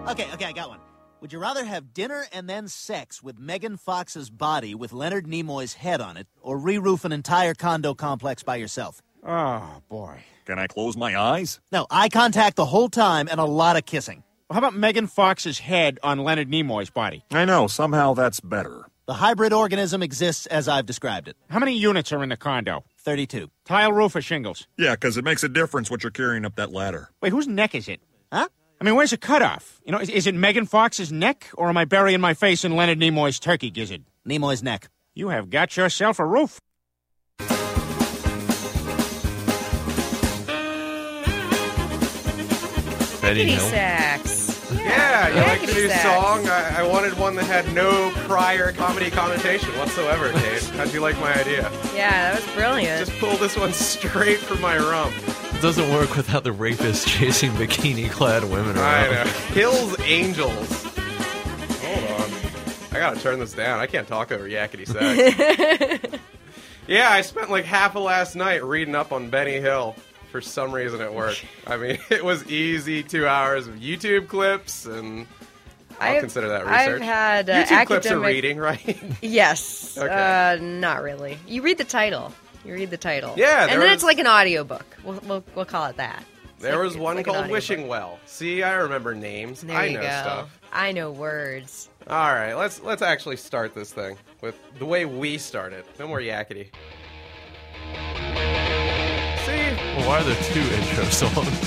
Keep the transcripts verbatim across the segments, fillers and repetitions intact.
Okay, okay, I got one. Would you rather have dinner and then sex with Megan Fox's body with Leonard Nimoy's head on it, or re-roof an entire condo complex by yourself? Oh, boy. Can I close my eyes? No, eye contact the whole time and a lot of kissing. How about Megan Fox's head on Leonard Nimoy's body? I know, somehow that's better. The hybrid organism exists as I've described it. How many units are in the condo? thirty-two. Tile roof or shingles? Yeah, because it makes a difference what you're carrying up that ladder. Wait, whose neck is it? Huh? I mean, where's the cutoff? You know, is, is it Megan Fox's neck, or am I burying my face in Leonard Nimoy's turkey gizzard? Nimoy's neck. You have got yourself a roof. Betty Kitty Hill. Sax. Yeah, you like the Yakety new sax. song? I, I wanted one that had no prior comedy connotation whatsoever, Kate. How'd you like my idea? Yeah, that was brilliant. Just pull this one straight from my rump. It doesn't work without the rapist chasing bikini-clad women I around. know. Hills Angels. Hold on. I gotta turn this down. I can't talk over yakety sax. Yeah, I spent like half of last night reading up on Benny Hill for some reason at work. I mean, it was easy two hours of YouTube clips, and I'll I've- consider that I've research. had, uh, YouTube clips are academic- reading, right? Yes. Okay. Uh, not really. You read the title. You read the title. Yeah, there and then was- it's like an audiobook. We'll, we'll, we'll call it that. It's There like- was it's one like an called audiobook. Wishing Well. See, I remember names. There I you know go. stuff. I know words. All right, let's let's actually start this thing with the way we started. No more yakety. See? Well, why are there two intro songs?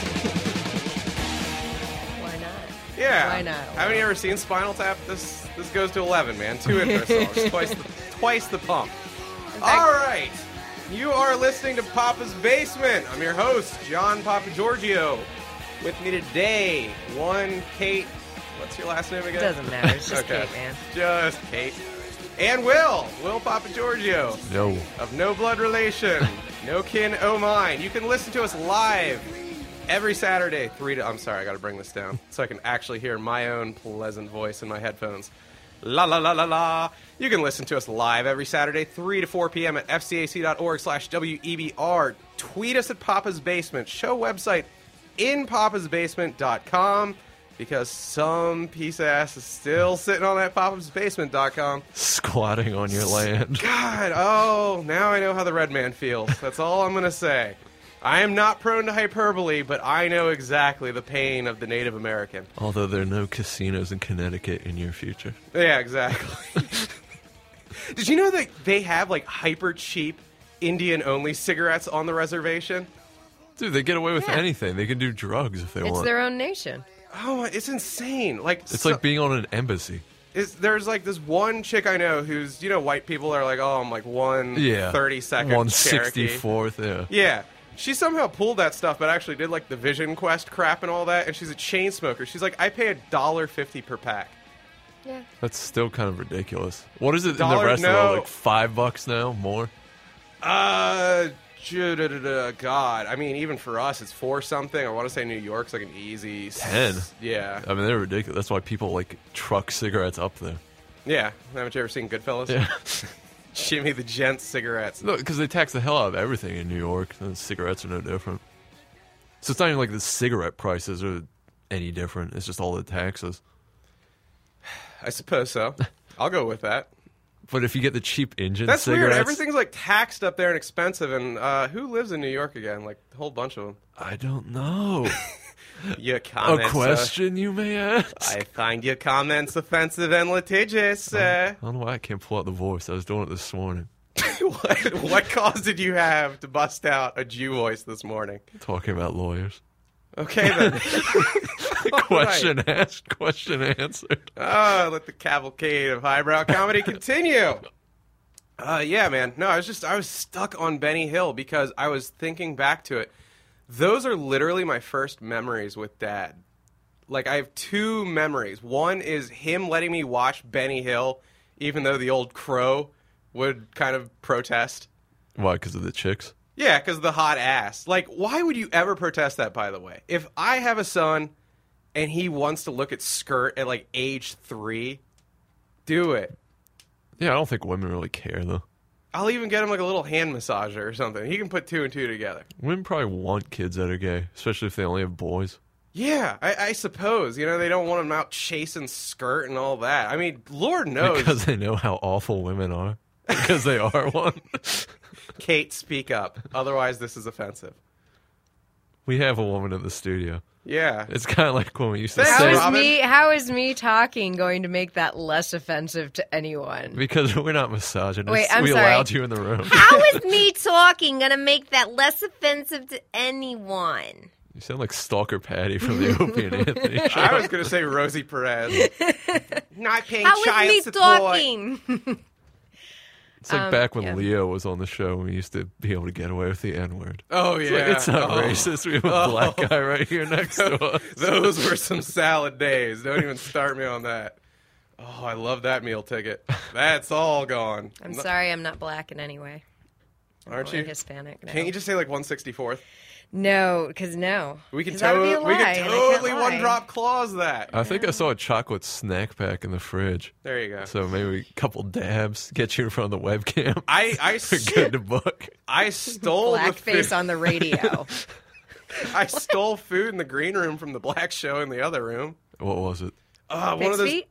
Why not? Yeah. Why not? Haven't you ever seen Spinal Tap? This this goes to eleven, man. Two intro songs, twice the twice the pump. All right. You are listening to Papa's Basement. I'm your host, John Papa Giorgio. With me today, one Kate. What's your last name again? Doesn't matter. It's just Okay. Kate, man. Just Kate. And Will. Will Papa Giorgio. No. Of no blood relation. No kin, oh mine. You can listen to us live every Saturday, three to... I'm sorry, I gotta bring this down so I can actually hear my own pleasant voice in my headphones. La la la la la. You can listen to us live every Saturday, three to four p.m. at fcac.org slash WEBR. Tweet us at Papa's Basement. Show website in papas basement dot com because some piece of ass is still sitting on that papas basement dot com. Squatting on your land. God, oh, now I know how the red man feels. That's all I'm going to say. I am not prone to hyperbole, but I know exactly the pain of the Native American. Although there are no casinos in Connecticut in your future. Yeah, exactly. Did you know that they have, like, hyper cheap Indian-only cigarettes on the reservation? Dude, they get away with Yeah. anything. They can do drugs if they It's want. their own nation. Oh, it's insane. Like, It's so- like being on an embassy. Is there's like this one chick I know who's, you know, white people are like, oh, I'm like one Yeah. thirty-second one Cherokee. sixty-fourth, yeah. Yeah. She somehow pulled that stuff, but actually did like the Vision Quest crap and all that, and she's a chain smoker. She's like, I pay a dollar fifty per pack. Yeah. That's still kind of ridiculous. What is it in Dollar- the rest of the no. world? Like five bucks now? More? Uh, ju-da-da-da, God. I mean, even for us, it's four something. I want to say New York's like an easy s- Ten. Yeah, I mean, they're ridiculous. That's why people like truck cigarettes up there. yeah. Haven't you ever seen Goodfellas? Yeah. Jimmy the Gent cigarettes. No, because they tax the hell out of everything in New York. And cigarettes are no different. So it's not even like the cigarette prices are any different. It's just all the taxes. I suppose so. I'll go with that. But if you get the cheap engine That's cigarettes, weird. Everything's like taxed up there and expensive. And uh, who lives in New York again? Like a whole bunch of them. I don't know. Your A comments. question you may ask. Uh, I find your comments offensive and litigious. Uh, I don't know why I can't pull out the voice. I was doing it this morning. what, what cause did you have to bust out a Jew voice this morning? Talking about lawyers. Okay then. All Question right. asked, question answered. Oh, let the cavalcade of highbrow comedy continue. Uh, yeah, man. No, I was just I was stuck on Benny Hill because I was thinking back to it. Those are literally my first memories with Dad. Like, I have two memories. One is him letting me watch Benny Hill, even though the old crow would kind of protest. Why? Because of the chicks? Yeah, because the hot ass. Like, why would you ever protest that, by the way? If I have a son and he wants to look at skirt at, like, age three, do it. Yeah, I don't think women really care, though. I'll even get him, like, a little hand massager or something. He can put two and two together. Women probably want kids that are gay, especially if they only have boys. Yeah, I, I suppose. You know, they don't want them out chasing skirt and all that. I mean, Lord knows. Because they know how awful women are. Because they are one. Kate, speak up. Otherwise, this is offensive. We have a woman in the studio. Yeah. It's kind of like when we used to Thanks, How say... is Robin. me? How is me talking going to make that less offensive to anyone? Because we're not misogynists. Wait, I'm we sorry. allowed you in the room. How is me talking gonna make that less offensive to anyone? You sound like Stalker Patty from the Opie and Anthony show. I was going to say Rosie Perez. Not paying How child is me support. talking? It's like Um, back when yeah. Leo was on the show and we used to be able to get away with the N-word. Oh, It's, yeah. like, it's not Oh. racist. We have a black guy right here next to us. Those were some salad days. Don't even start me on that. Oh, I love that meal ticket. That's all gone. I'm sorry, I'm not black in any way. Aren't Only you? Hispanic. No. Can't you just say like one sixty-fourth? No, because no. We could 'Cause that would be a totally, we lie, could and I can't totally lie. one drop clause that. I think I saw a chocolate snack pack in the fridge. There you go. So maybe a couple dabs, get you in front of the webcam. I I, We're s- good to book. I stole the Blackface food. on the radio. I stole food in the green room from the black show in the other room. What was it? Uh, one Pig's of those. feet?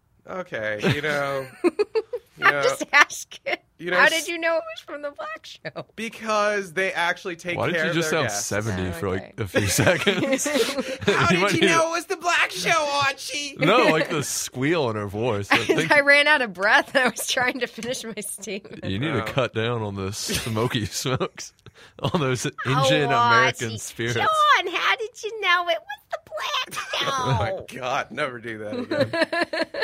Okay, you know, you I'm know, just asking. you know, How s- did you know it was from the black show? because they actually take Why care did you of just their sound guests. seventy Oh, for like okay. a few seconds? How You might did you need to- know it was the black show, Archie? No, like the squeal in her voice. I think I ran out of breath and I was trying to finish my statement. you need Oh. to cut down on the smoky smokes, all those Indian Oh, American Archie. spirits. John, how did you know it was the black Oh my show? God, never do that again.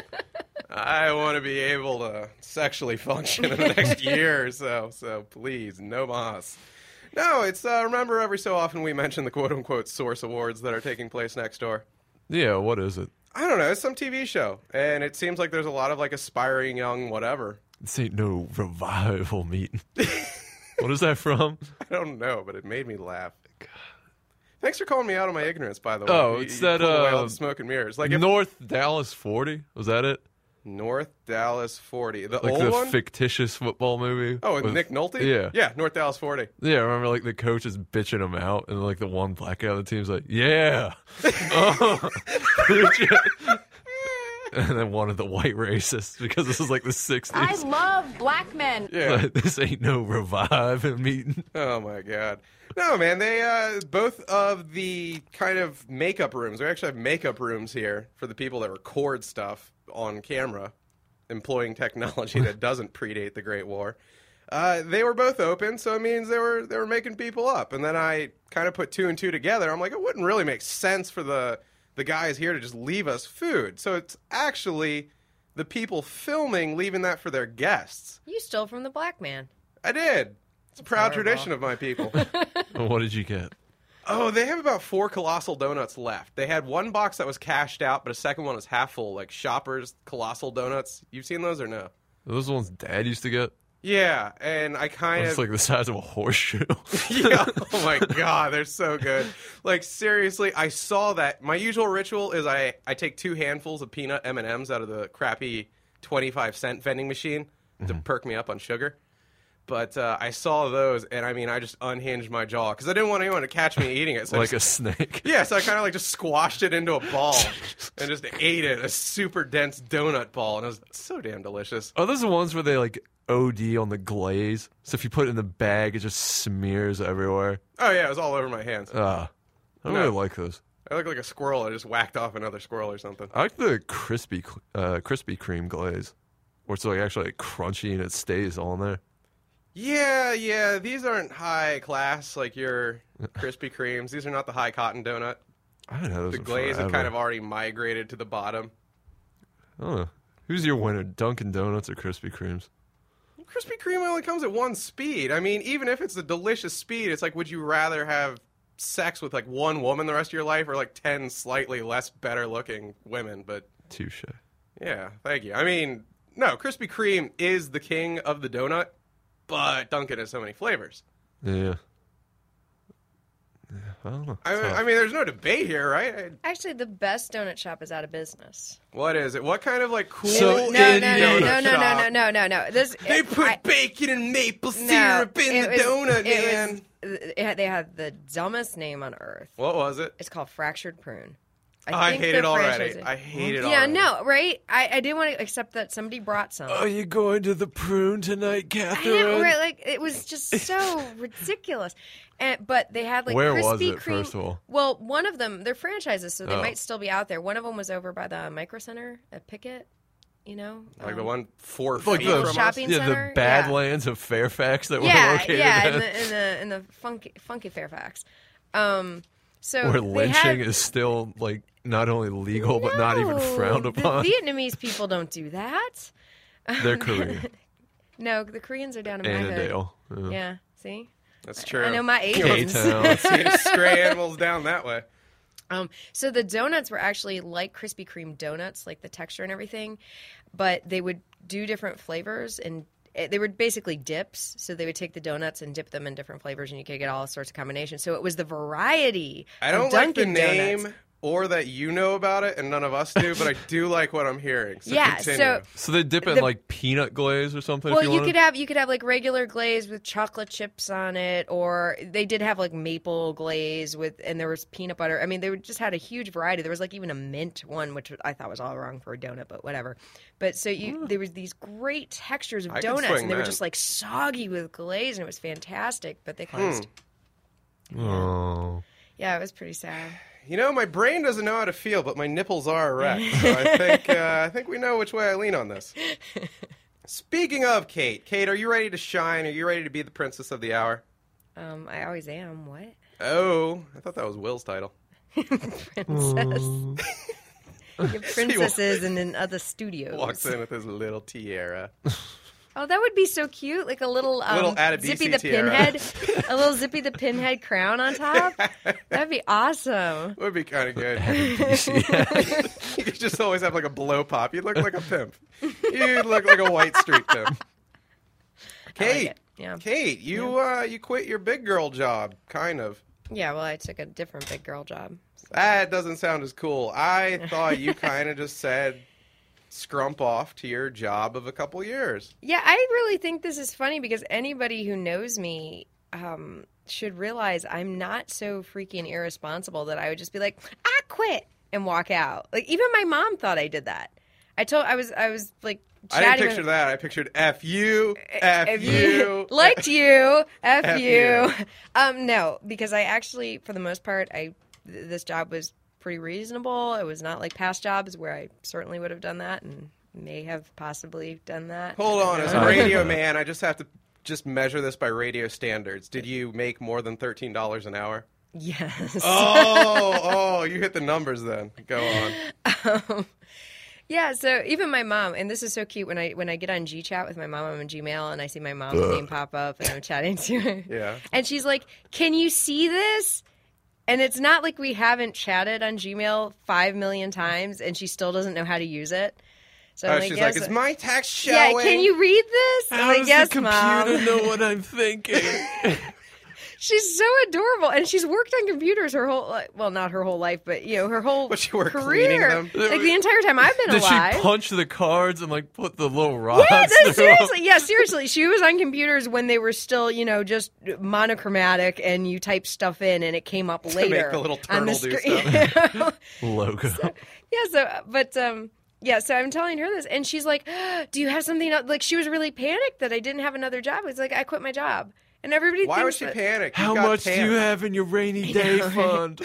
I want to be able to sexually function in the next year or so, so please, no mas. No, it's, uh, remember every so often we mention the quote-unquote Source Awards that are taking place next door. Yeah, what is it? I don't know, it's some T V show, and it seems like there's a lot of, like, aspiring young whatever. This ain't no revival meeting. What is that from? I don't know, but it made me laugh. Thanks for calling me out on my ignorance, by the way. Oh, You- it's you that, pulled away all uh, the smoke and mirrors. Like if North Dallas forty? Was that it? North Dallas forty, the Like old the one. fictitious football movie? Oh, with, with Nick Nolte. Yeah. yeah, North Dallas forty. Yeah, I remember like the coach is bitching him out, and like the one black guy on the team's like, "Yeah," oh. And then one of the white racists because this is like the sixties. love black men. Yeah. Like, this ain't no reviving meeting. Oh my God. No, man. They uh, both of the kind of makeup rooms. We actually have makeup rooms here for the people that record stuff on camera, employing technology that doesn't predate the Great War. Uh, they were both open, so it means they were they were making people up. And then I kind of put two and two together. I'm like, it wouldn't really make sense for the the guys here to just leave us food. So it's actually the people filming leaving that for their guests. You stole from the black man. I did. It's a proud horrible. tradition of my people. What did you get? Oh, they have about four Colossal Donuts left. They had one box that was cashed out, but a second one was half full, like Shoppers Colossal Donuts. You've seen those or no? Those the ones Dad used to get. Yeah, and I kind It's of like the size of a horseshoe. yeah. Oh my God, they're so good. Like seriously, I saw that. My usual ritual is I I take two handfuls of peanut M and M's out of the crappy twenty-five cent vending machine to perk me up on sugar. But uh, I saw those, and I mean, I just unhinged my jaw because I didn't want anyone to catch me eating it. So I like just, a snake. yeah, so I kind of like just squashed it into a ball and just ate it, a super dense donut ball, and it was so damn delicious. Are those the ones where they like O D on the glaze? So if you put it in the bag, it just smears everywhere. Oh yeah, it was all over my hands. Ah, I No. really like those. I look like a squirrel. I just whacked off another squirrel or something. I like the crispy, uh, crispy cream glaze, where it's like actually like crunchy and it stays on there. Yeah, yeah, these aren't high class like your Krispy Kremes. These are not the high cotton donut. I don't know. Those The in glaze had forever. kind of already migrated to the bottom. I don't know. Who's your winner, Dunkin' Donuts or Krispy Kremes? Krispy Kreme only comes at one speed. I mean, even if it's a delicious speed, it's like, would you rather have sex with like one woman the rest of your life or like ten slightly less better looking women? But Touche. yeah, thank you. I mean, no, Krispy Kreme is the king of the donut, but Dunkin' has so many flavors. Yeah. Yeah, I don't know. I, Tough. I mean, there's no debate here, right? I- Actually, the best donut shop is out of business. What is it? What kind of like cool So No, no, in no, the no, donut no, no, shop? no, no, no, no. This They put I- bacon and maple No, syrup in it the was- donut, it man. was- it had, they had the dumbest name on earth. What was it? It's called Fractured Prune. I, I think hate the it already. franchise- I hate it Yeah, already. no, right? I, I didn't want to accept that somebody brought some. Are you going to the prune tonight, I Catherine? didn't, right, like it was just so ridiculous. And but they had like Where Krispy was it, Kreme. first of all? Well, one of them, they're franchises, so they Oh. might still be out there. One of them was over by the Micro Center at Pickett. You know, Like um, the one four Like feet the from us? shopping yeah, center? the Badlands Yeah. of Fairfax that we're Yeah, located yeah, in, in the in the in the funky funky Fairfax. Um, so where they lynching had, is still like not only legal but not even No, frowned upon. The Vietnamese people don't do that. They're Korean. No, the Koreans are down in my hood. Annandale. Yeah. Yeah, see, That's true. I know my Asians. K-Town. See stray animals down that way. Um, so the donuts were actually like Krispy Kreme donuts, like the texture and everything, but they would do different flavors and eh, they were basically dips. So they would take the donuts and dip them in different flavors, and you could get all sorts of combinations. So it was the variety. I don't of like the Dunkin' name Donuts. or that you know about it, and none of us do, but I do like what I'm hearing. So Yeah, continue. so So they dip in The- like peanut glaze or something. Well, if you, you wanted? could have you could have like regular glaze with chocolate chips on it, or they did have like maple glaze with, and there was peanut butter. I mean, they were- just had a huge variety. There was like even a mint one, which I thought was all wrong for a donut, but whatever. But so you there was these great textures of I could donuts, swing and they were that. just like soggy with glaze, and it was fantastic. But they closed. Oh. Yeah, it was pretty sad. You know, my brain doesn't know how to feel, but my nipples are erect. So I think uh, I think we know which way I lean on this. Speaking of Kate, Kate, are you ready to shine? Are you ready to be the princess of the hour? Um, I always am. What? Oh, I thought that was Will's title. Princess. Your princesses and in other studios. Walks in with his little tiara. Oh, that would be so cute. Like a little, um, Little Adebisi Zippy the tiara. Pinhead. A little Zippy the Pinhead crown on top. That'd be awesome. Would be kind of good. You could just always have like a blow pop. You'd look like a pimp. You'd look like a white street pimp. I like Kate, it. Yeah. Kate, you uh, you quit your big girl job, kind of. Yeah, well, I took a different big girl job. That doesn't sound as cool. I thought you kind of just said scrump off to your job of a couple years. Yeah, I really think this is funny because anybody who knows me um, should realize I'm not so freaking irresponsible that I would just be like, I quit and walk out. Like even my mom thought I did that. I told I was I was like I didn't chatting picture with, that. I pictured F you, F, F you. liked you, F, F you. you. Um, no, because I actually, for the most part, I th- this job was pretty reasonable. It was not like past jobs where I certainly would have done that and may have possibly done that. Hold on, as a Uh, radio man, I just have to just measure this by radio standards. Did you make more than thirteen dollars an hour? Yes. Oh, oh, you hit the numbers then. Go on. Um, yeah, so even my mom, and this is so cute when I when I get on G Chat with my mom, I'm on Gmail, and I see my mom's name pop up, and I'm chatting to her. Yeah. And she's like, "Can you see this?" And it's not like we haven't chatted on Gmail five million times, and she still doesn't know how to use it. So I'm Oh, like, she's yes, like, is my text yeah, showing? can you read this? I'm How like, does yes, the computer mom. know what I'm thinking? She's so adorable, and she's worked on computers her whole li- well, not her whole life, but you know, her whole But she worked cleaning career. them? Like the entire time I've been Did alive. she punch the cards and like put the little rods? Yeah, no, through 'em? seriously. Yeah, seriously. She was on computers when they were still, you know, just monochromatic, and you type stuff in, and it came up later. make the little on the turtle do screen. Logo. Yeah. So, but um, yeah. So I'm telling her this, and she's like, "Do you have something else?" Like she was really panicked that I didn't have another job. It's like I quit my job, and everybody. Why thinks was she that- panicked? How You got much do tan. you have in your rainy day fund?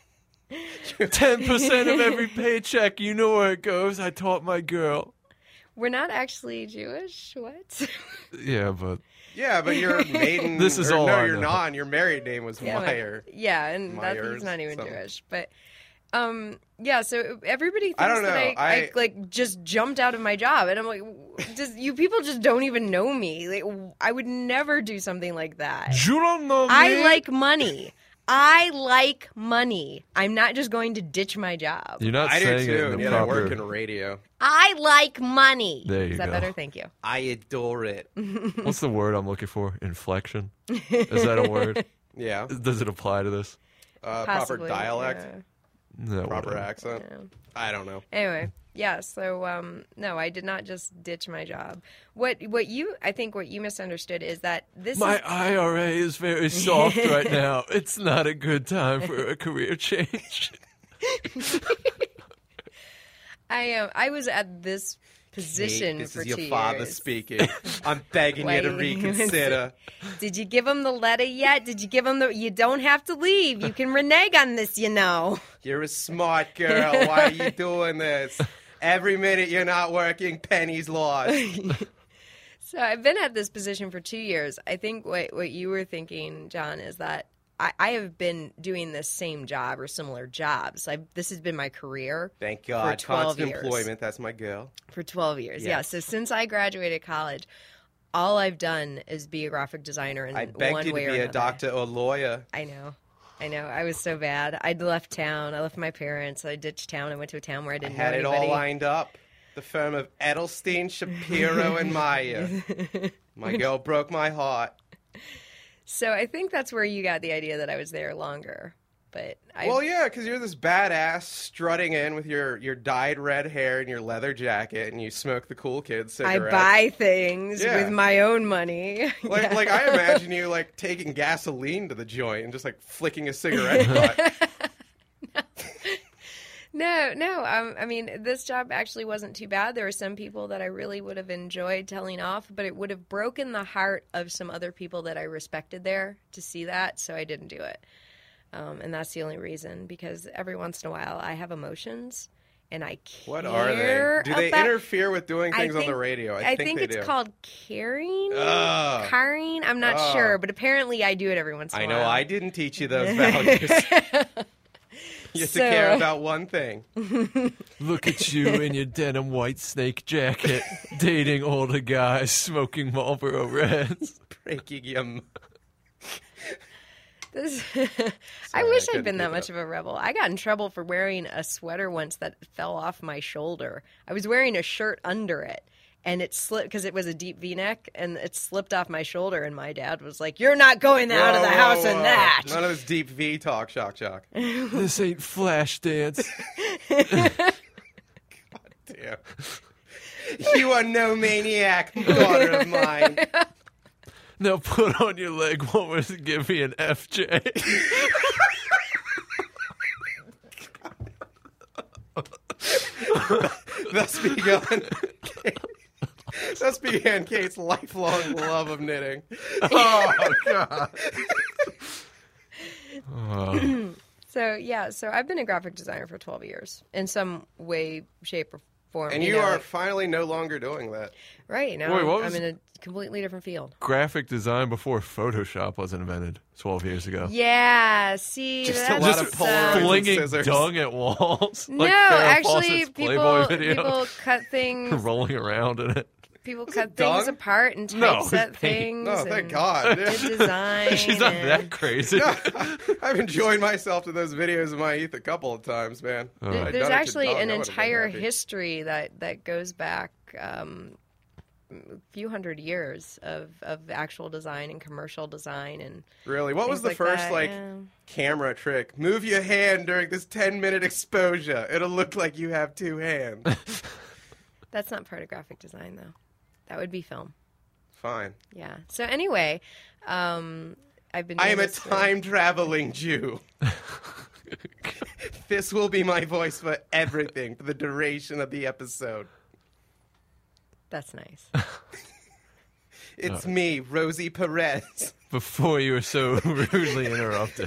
Ten percent of every paycheck. You know where it goes. I taught my girl. We're not actually Jewish. What? Yeah, but Yeah, but your maiden. This is or all No, I you're know. not. And your married name was Yeah, my- Meyer. Yeah, and that, Myers, he's not even something. Jewish, but um, yeah. So everybody thinks I don't that know, I, I, I- like just jumped out of my job, and I'm like, just you people just don't even know me. Like, I would never do something like that. you don't know me. I like money. I like money. I'm not just going to ditch my job. You're not I do saying it too. in And the yet I proper. work in radio. I like money. There you Is that go. better? Thank you. I adore it. What's the word I'm looking for? Inflection. Is that a word? Yeah. Does it apply to this? Uh, proper Possibly, dialect, yeah. No. proper whatever. accent. Yeah. I don't know. Anyway, yeah. So um, no, I did not just ditch my job. What what you I think what you misunderstood is that this My is, I R A is very soft right now. It's not a good time for a career change. I am. I was at this position Kate, this for is your two father years. speaking. I'm begging you to Wait. reconsider. Did you give him the letter yet? Did you give him the? You don't have to leave. You can renege on this, you know. You're a smart girl. Why are you doing this? Every minute you're not working, pennies lost. So I've been at this position for two years. I think what what you were thinking, John, is that I, I have been doing this same job or similar jobs. I this has been my career. Thank God. For twelve Constant years. employment. That's my girl. For twelve years. Yeah. Yes. So since I graduated college, all I've done is be a graphic designer in I begged one you to way be or a another. doctor or lawyer. I know. I know. I was so bad. I'd left town. I left my parents. I ditched town. I went to a town where I I didn't had know it anybody. all lined up. The firm of Edelstein, Shapiro, and Meyer. My girl broke my heart. So I think that's where you got the idea that I was there longer. But I Well, yeah, because you're this badass strutting in with your, your dyed red hair and your leather jacket, and you smoke the cool kid I cigarettes. buy things Yeah. with my own money. Like, Yeah. like I imagine you like taking gasoline to the joint and just like flicking a cigarette butt. No, no. Um, I mean, this job actually wasn't too bad. There were some people that I really would have enjoyed telling off, but it would have broken the heart of some other people that I respected there to see that, so I didn't do it. Um, and that's the only reason, because every once in a while I have emotions, and I care What are they? Do they about- interfere with doing I things on think- the radio? I, I think, think they it's do. called caring, Ugh. caring. I'm not Ugh. sure, but apparently I do it every once in a I while. know I didn't teach you those values. You have to So- care about one thing. Look at you in your denim white snake jacket, dating older guys, smoking Marlboro Reds. Breaking your... m- This, I Sorry, wish I I'd been couldn't that keep much up. of a rebel. I got in trouble for wearing a sweater once that fell off my shoulder. I was wearing a shirt under it, and it slipped because it was a deep V-neck, and it slipped off my shoulder. And my dad was like, "You're not going out of the Whoa, house whoa, in whoa. that." None of this deep V talk, shock, shock. This ain't Flashdance. Damn. You are no maniac, daughter of mine. Now put on your leg warmers and give me an F J. Thus begun. Thus began Kate's lifelong love of knitting. Oh God. So yeah, so I've been a graphic designer for twelve years in some way, shape, or form. And you know, are like- finally no longer doing that. right now. Wait, what I'm was- in a completely different field. Graphic design before Photoshop was invented twelve years ago. Yeah, see, Just a that's lot of uh, Polaroids. and Flinging scissors. dung at walls. No, like Farrah actually, Fawcett's people Playboy video. people cut things. Rolling around in it. People cut dung? things apart and No, typeset it's paint. things. No, thank and God. Did design. She's not and- that crazy. I've enjoyed myself to those videos in my youth a couple of times, man. Uh, There- I'd There's done it to actually dung, an I would've been entire happy. history that, that goes back um, a few hundred years of, of actual design and commercial design and Really? What was things the like first that, like yeah. camera trick? Move your hand during this ten minute exposure. It'll look like you have two hands. That's not part of graphic design though. That would be film. Fine. Yeah. So anyway, um, I've been. I doing am a this for- time traveling Jew. This will be my voice for everything for the duration of the episode. That's nice. It's me, Rosie Perez. Before you were so rudely interrupted.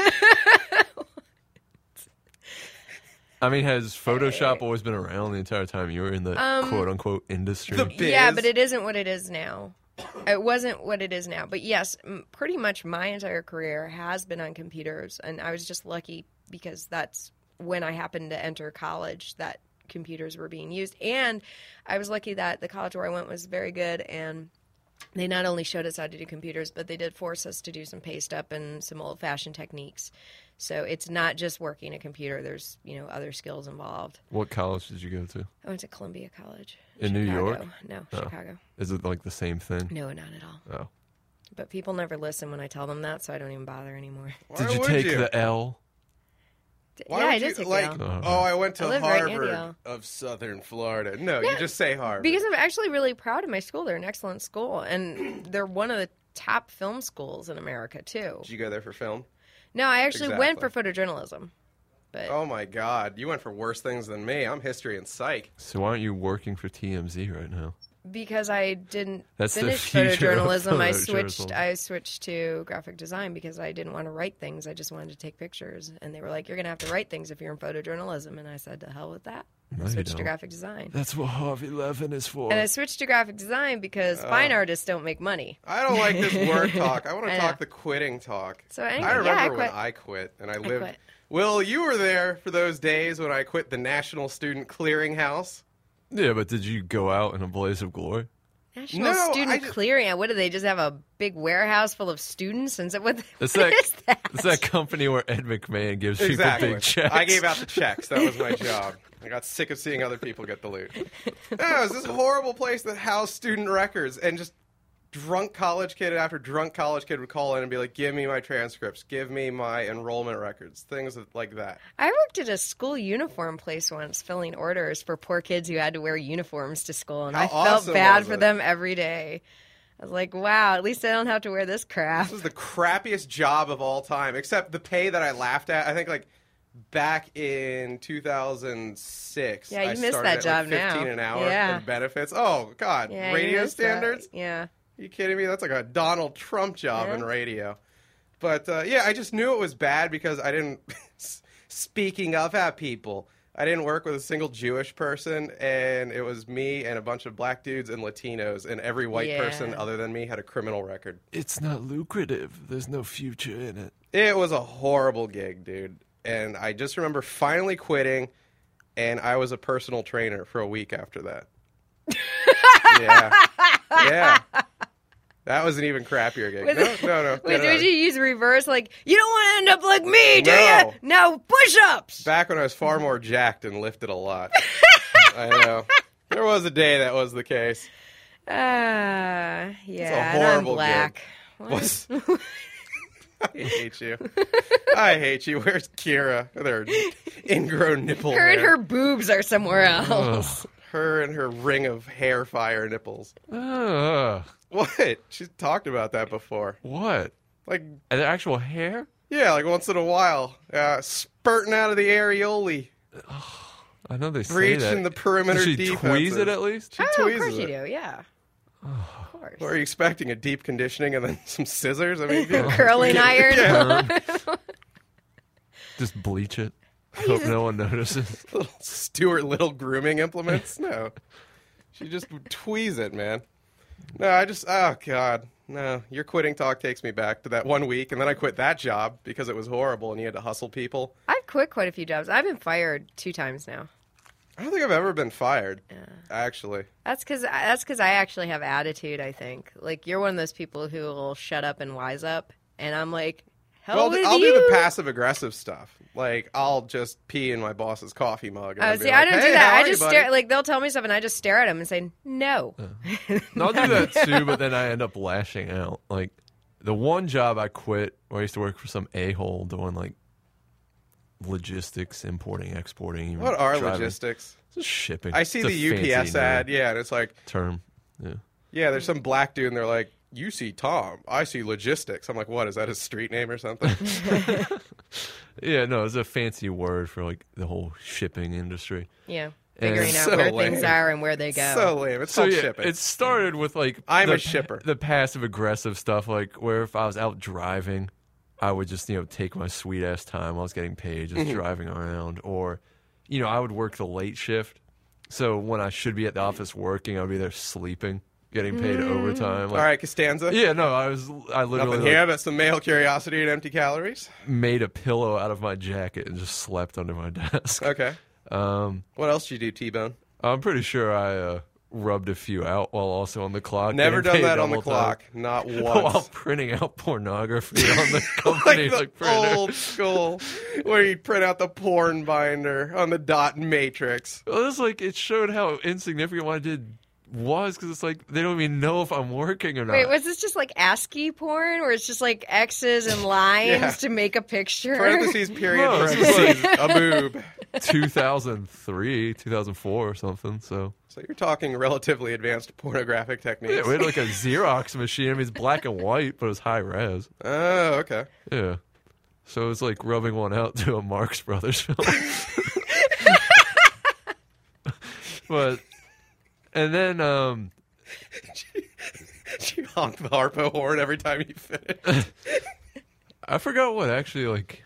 I mean, has Photoshop always been around the entire time you were in the quote unquote industry? the biz. Yeah, but it isn't what it is now. It wasn't what it is now. But yes, m- pretty much my entire career has been on computers. And I was just lucky because that's when I happened to enter college that computers were being used. And I was lucky that the college where I went was very good. And they not only showed us how to do computers, but they did force us to do some paste up and some old fashioned techniques. So it's not just working a computer. There's, you know, other skills involved. What college did you go to? I went to Columbia College. In New Chicago. York? No, Oh. Chicago. Is it like the same thing? No, not at all. Oh. But people never listen when I tell them that, so I don't even bother anymore. Why Did you would take you? the L? Why yeah, would I did you, take like, Yale. oh, I went to I lived right near Harvard Yale. of Southern Florida. No, Yeah, you just say Harvard. Because I'm actually really proud of my school. They're an excellent school, and they're one of the top film schools in America too. Did you go there for film? No, I actually went Exactly. for photojournalism. But Oh my God, you went for worse things than me. I'm history and psych. So why aren't you working for T M Z right now? because I didn't That's the finish future of photojournalism, I photojournalism. switched. I switched to graphic design because I didn't want to write things. I just wanted to take pictures, and they were like, "You're going to have to write things if you're in photojournalism." And I said, "To hell with that." No, I you switched to don't. graphic design. That's what Harvey Levin is for. And I switched to graphic design because fine artists don't make money. I don't like this word talk. I want I to know. talk the quitting talk. So anyway, I remember yeah, I when quit. I quit and I lived. quit. Will, you were there for those days when I quit the National Student Clearinghouse. Yeah, but did you go out in a blaze of glory? National No, Student I just- Clearing. What do they just have a big warehouse full of students? And so what? It's what that, is that? It's that company where Ed McMahon gives Exactly. people big checks. I gave out the checks. That was my job. I got sick of seeing other people get the loot. No, it was this horrible place that housed student records, and just drunk college kid after drunk college kid would call in and be like, "Give me my transcripts. Give me my enrollment records." Things like that. I worked at a school uniform place once, filling orders for poor kids who had to wear uniforms to school, and How I felt awesome bad was for it? them every day. I was like, "Wow, at least I don't have to wear this crap." This was the crappiest job of all time, except the pay that I laughed at. I think like back in two thousand six. Yeah, you I missed started that at, job like fifteen now. an hour Yeah. and benefits. Oh God, Yeah, you radio missed that. standards. Yeah. You kidding me? That's like a Donald Trump job Yeah. in radio. But uh, yeah, I just knew it was bad because I didn't. Speaking of at people, I didn't work with a single Jewish person, and it was me and a bunch of black dudes and Latinos, and every white Yeah. person other than me had a criminal record. It's not lucrative. There's no future in it. It was a horrible gig, dude. And I just remember finally quitting, and I was a personal trainer for a week after that. yeah. Yeah. That was an even crappier gig. Was no, it- no, no. Wait, no, no. did you use reverse? Like, you don't want to end up like me, do No. you? No, push-ups. Back when I was far more jacked and lifted a lot. I know. There was a day that was the case. Ah, yeah. and horrible I'm black. gig. Was I hate you. I hate you. Where's Kira? Their ingrown nipple Her and hair. her boobs are somewhere else. Her and her ring of hair fire nipples. Ugh. What? She's talked about that before. What? Like, Are there actual hair? yeah, like once in a while. Uh, spurting out of the areoli. I know they say Breaching that. the perimeter Does she defenses. tweeze it at least? She Oh, of tweezes course you it. do, yeah. Of course. What are you expecting? A deep conditioning and then some scissors? I mean, yeah. Curling iron. Just bleach it. Hope no one notices. Little Stuart Little grooming implements? No. She just would tweeze it, man. No, I just, oh, God. No, your quitting talk takes me back to that one week, and then I quit that job because it was horrible and you had to hustle people. I've quit quite a few jobs. I've been fired two times now. I don't think I've ever been fired, actually. That's because that's because I actually have attitude. I think like you're one of those people who will shut up and wise up, and I'm like, hell Well, with I'll you. do the passive aggressive stuff. Like, I'll just pee in my boss's coffee mug. And Oh, then be see, like, I don't "Hey, do how that. I are you, just buddy?" stare. Like they'll tell me something, and I just stare at them and say no. And I'll do that too, but then I end up lashing out. Like the one job I quit where I used to work for some a-hole doing like logistics, importing, exporting. even What are driving. logistics? Just shipping. I see It's a the U P S fancy ad, name. yeah, and it's like, Term. Yeah. yeah, there's some black dude, and they're like, you see Tom, I see logistics. I'm like, what, is that his street name or something? Yeah, no, it's a fancy word for like the whole shipping industry. Yeah, And- figuring out So where lame. things are and where they go. So lame. It's So called yeah, shipping. it started with like I'm the, a shipper. the passive aggressive stuff, like where if I was out driving, I would just you know take my sweet ass time while I was getting paid, just Mm-hmm. driving around, or you know I would work the late shift, so when I should be at the office working, I'd be there sleeping, getting paid Mm. overtime. All Like, right, Costanza. Yeah, no, I was I literally Nothing like, here but some male curiosity and empty calories. made a pillow out of my jacket and just slept under my desk. Okay. Um, What else did you do, T-Bone? I'm pretty sure I uh, rubbed a few out while also on the clock. Never getting done paid that on the double time. clock. Not While once. printing out pornography on the company like the like printer. old school, where you print out the porn binder on the dot matrix. Well, it's like it showed how insignificant what I did was because it's like they don't even know if I'm working or not. Wait, was this just like ASCII porn, where it's just like X's and lines Yeah. to make a picture? Parentheses, period, No, it's parentheses, a boob. two thousand three, two thousand four or something. So So you're talking relatively advanced pornographic techniques. yeah, we had like a Xerox machine. I mean, it's black and white, but it was high res. Oh, okay. Yeah. So it was like rubbing one out to a Marx Brothers film. But, and then, um, You honk the Harpo horn every time you finish. I forgot what actually like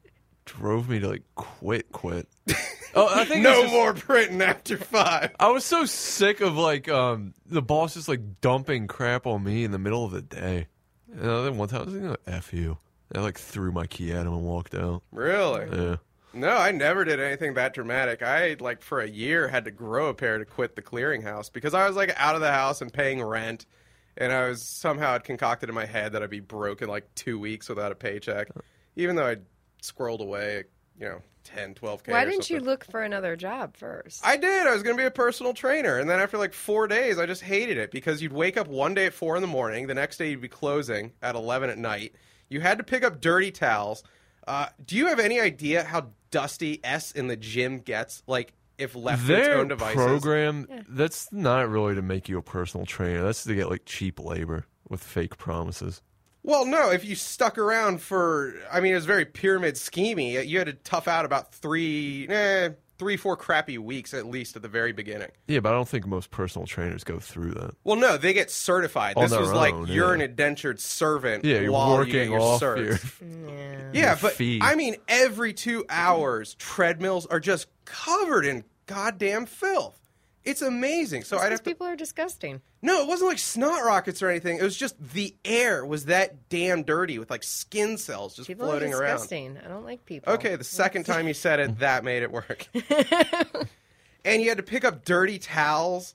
drove me to like quit, quit. Oh, I think No it's just- more printing after five. I was so sick of like um the boss just like dumping crap on me in the middle of the day. And then one time I was like, oh, F you. I like threw my key at him and walked out. Really? Yeah. No, I never did anything that dramatic. I, like, for a year had to grow a pair to quit the clearinghouse because I was, like, out of the house and paying rent. And I was somehow had concocted in my head that I'd be broke in, like, two weeks without a paycheck. Even though I'd squirreled away, you know, ten, twelve K Why or didn't you something. look for another job first? I did. I was going to be a personal trainer. And then after, like, four days, I just hated it because you'd wake up one day at four in the morning. The next day you'd be closing at eleven at night. You had to pick up dirty towels. Uh, do you have any idea how dusty S in the gym gets? Like, if left to its Their own devices? program, that's not really to make you a personal trainer. That's to get like cheap labor with fake promises. Well, no. If you stuck around for, I mean, it was very pyramid schemey. You had to tough out about three, eh, three, four crappy weeks at least at the very beginning. Yeah, but I don't think most personal trainers go through that. Well, no, they get certified. On This their was like own, you're yeah. an indentured servant. Yeah, you're while working you get your off certs. your Yeah, but fee. I mean, every two hours, treadmills are just covered in goddamn filth. It's amazing. So I'd Because have to. people are disgusting. No, it wasn't like snot rockets or anything. It was just the air was that damn dirty with like skin cells just People floating are around. disgusting. I don't like people. Okay, the second time you said it, that made it work. And you had to pick up dirty towels.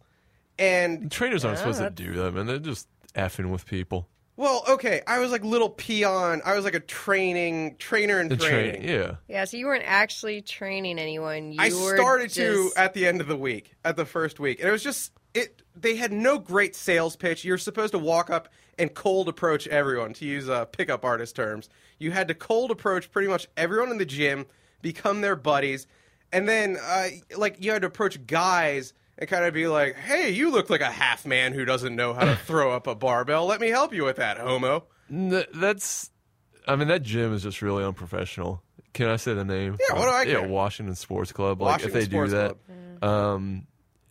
And Trainers aren't Yeah, supposed to that's- do that, man. They're just effing with people. well, okay, I was like little peon. I was like a training trainer in The training. train, yeah. Yeah, so you weren't actually training anyone. You I were started to just... at the end of the week, at the first week, and it was just it. They had no great sales pitch. You're supposed to walk up and cold approach everyone, to use uh, pickup artist terms. You had to cold approach pretty much everyone in the gym, become their buddies, and then uh, like you had to approach guys and kind of be like, "Hey, you look like a half man who doesn't know how to throw up a barbell. Let me help you with that, homo." N- That's, I mean, that gym is just really unprofessional. Can I say the name? Yeah, what do I Yeah, care? Washington Sports Club. Like, Washington if they Sports do that, Club. um,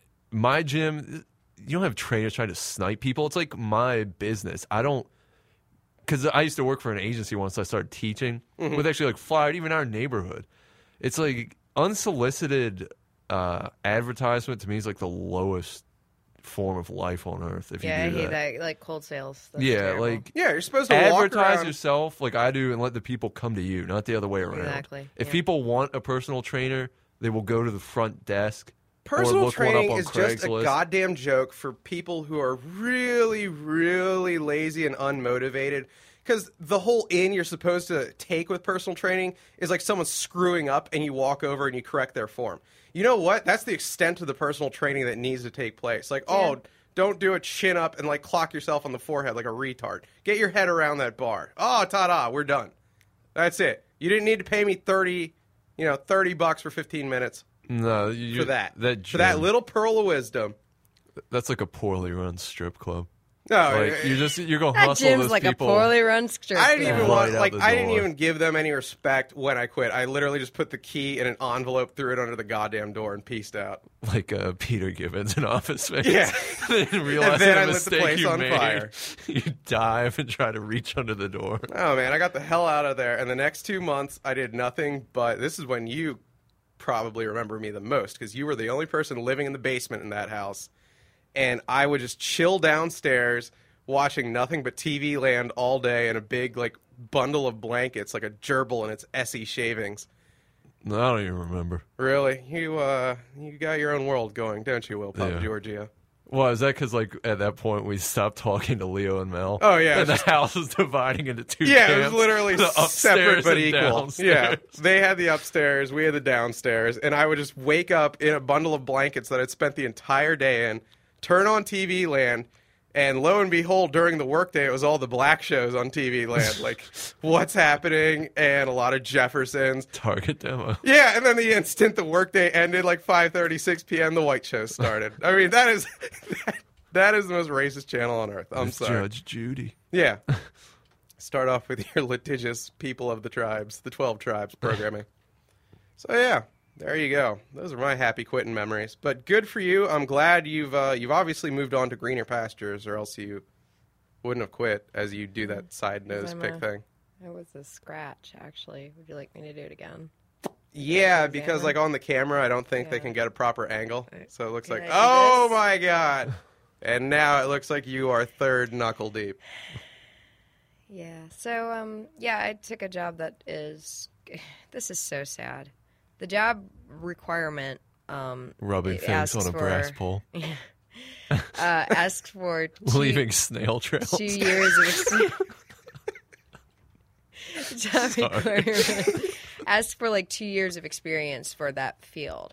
my gym, you don't have trainers trying to snipe people. It's like my business. I don't, because I used to work for an agency once. I started teaching Mm-hmm. with actually like fly out even our neighborhood. It's like unsolicited uh, advertisement to me is like the lowest form of life on earth. If Yeah, I you do hate that. Like cold sales. That's yeah, terrible. like Yeah, you're supposed to walk advertise around. yourself like I do and let the people come to you, not the other way around. Exactly, If yeah. people want a personal trainer, they will go to the front desk or Personal look one training up on is just a Craigslist. goddamn joke for people who are really, really lazy and unmotivated. Because the whole in you're supposed to take with personal training is like someone screwing up and you walk over and you correct their form. You know what? That's the extent of the personal training that needs to take place. Like, oh, don't do a chin up and like clock yourself on the forehead like a retard. Get your head around that bar. Oh, ta-da, we're done. That's it. You didn't need to pay me thirty, you know, thirty bucks for fifteen minutes no, you, for that. That for that gym, little pearl of wisdom. that's like a poorly run strip club. No, Like you just you're gonna That hustle gym's those like people. a poorly run strip I didn't club. even Right want out like the I didn't door. even give them any respect when I quit. I literally just put the key in an envelope, threw it under the goddamn door, and pieced out. like uh, Peter Gibbons in Office Space. Yeah. They didn't realize And then the I lit the mistake place you on made. fire. You dive and try to reach under the door. Oh man, I got the hell out of there. And the next two months, I did nothing. But this is when you probably remember me the most because you were the only person living in the basement in that house, and I would just chill downstairs watching nothing but T V Land all day in a big like bundle of blankets, like a gerbil and its Essie shavings. No, I don't even remember. Really, you uh, you got your own world going, don't you, Will Papa Yeah. Giorgio? Well, is that because, like, at that point we stopped talking to Leo and Mel? Oh, yeah, And it's the house was dividing into two Yeah, it was camps, literally the upstairs separate but and equal. downstairs. Yeah, they had the upstairs, we had the downstairs, and I would just wake up in a bundle of blankets that I'd spent the entire day in, turn on T V Land, and lo and behold, during the workday, it was all the black shows on T V Land, like What's Happening and a lot of Jeffersons. Target demo. Yeah, and then the instant the workday ended, like five thirty, six p.m., the white show started. I mean, that is that, that is the most racist channel on earth. I'm It's sorry. Judge Judy. Yeah. Start off with your litigious people of the tribes, the twelve tribes programming. So yeah, there you go. Those are my happy quitting memories. But good for you. I'm glad you've uh, you've obviously moved on to greener pastures, or else you wouldn't have quit as you do that side nose I'm pick a- thing. It was a scratch, actually. Would you like me to do it again? Yeah, Examine. because like on the camera, I don't think they Yeah. can get a proper angle. So it looks Can like, I do oh this? my god! And now it looks like you are third knuckle deep. Yeah. So, um, yeah, I took a job that is. This is so sad. The job requirement. Um, Rubbing it things asks on a for- brass pole. Uh, asks for two, Leaving snail trails. two years of experience. Job Sorry. requirement asks for like two years of experience for that field.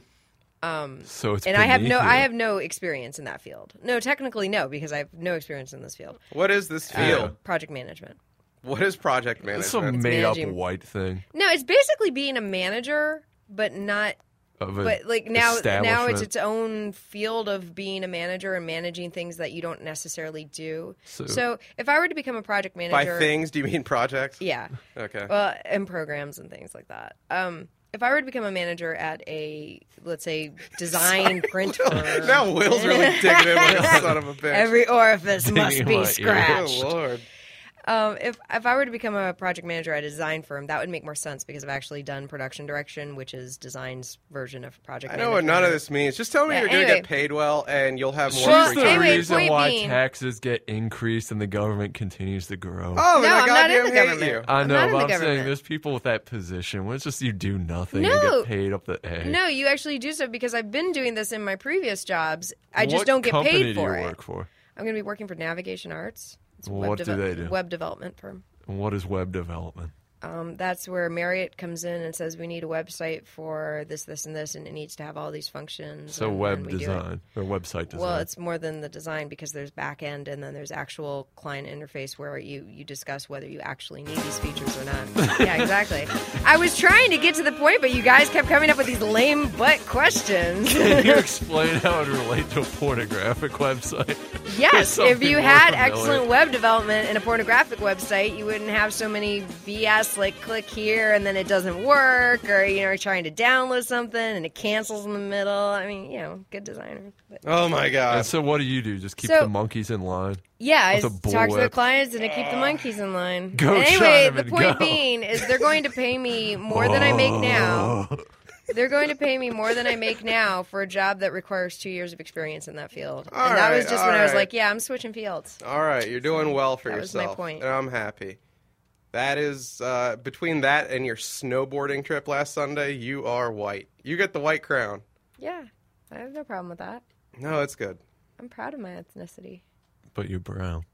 So it's And I have beneath no, you. I have no experience in that field. No, technically no, because I have no experience in this field. What is this field? Project management. What is project It's some management? made up managing- white thing. No, it's basically being a manager, but not. Of a But like now, now it's establishment. its own field of being a manager and managing things that you don't necessarily do. So- So, if I were to become a project By manager, things, do you mean projects? yeah, Okay. well, and programs and things like that. Um, if I were to become a manager at a, let's say, design print firm, Now Will's really digging in like a son of a bitch. every orifice must in be my ear. scratched. Good lord. Um, if if I were to become a project manager at a design firm, that would make more sense because I've actually done production direction, which is design's version of project I know what management. none of this means. Just tell me Yeah, you're going to anyway. get paid well and you'll have more Well, She's free the time. anyway, reason point why being- taxes get increased and the government continues to grow. Oh, then No, I I'm not in goddamn the hate government. you. I I'm know, not in but the I'm saying government. there's people with that position where it's just you do nothing and No. get paid up the A. No, you actually do so because I've been doing this in my previous jobs. I just What don't get company paid do for you it. work for? I'm going to be working for Navigation Arts. It's a What web do deve- they do? Web development firm. And what is web development? Um, that's where Marriott comes in and says we need a website for this, this, and this, and it needs to have all these functions. So and, web and we do it. design or website design. Well, it's more than the design because there's back end and then there's actual client interface where you, you discuss whether you actually need these features or not. Yeah, exactly. I was trying to get to the point, but you guys kept coming up with these lame butt questions. Can you explain how it relates to a pornographic website? Yes, Something if you more had familiar. excellent web development in a pornographic website, you wouldn't have so many B S like click here and then it doesn't work, or you know, you're trying to download something and it cancels in the middle. I mean, you know, good designer. But Oh my god. And so what do you do? Just keep So- the monkeys in line? yeah, I With a talk to the bullwhip. clients and I keep the monkeys in line. Go, And anyway, Chinaman, the point go. being is they're going to pay me more than I make now. Oh. They're going to pay me more than I make now for a job that requires two years of experience in that field. All and that was right, just all when I was right. like, yeah, I'm switching fields. All right, you're doing well for That was my yourself. point. And I'm happy. That is, uh, between that and your snowboarding trip last Sunday, you are white. You get the white crown. Yeah, I have no problem with that. No, it's good. I'm proud of my ethnicity. But you're brown.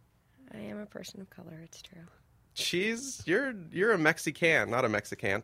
I am a person of color. It's true. She's, you're, you're a Mexican, not a Mexicant.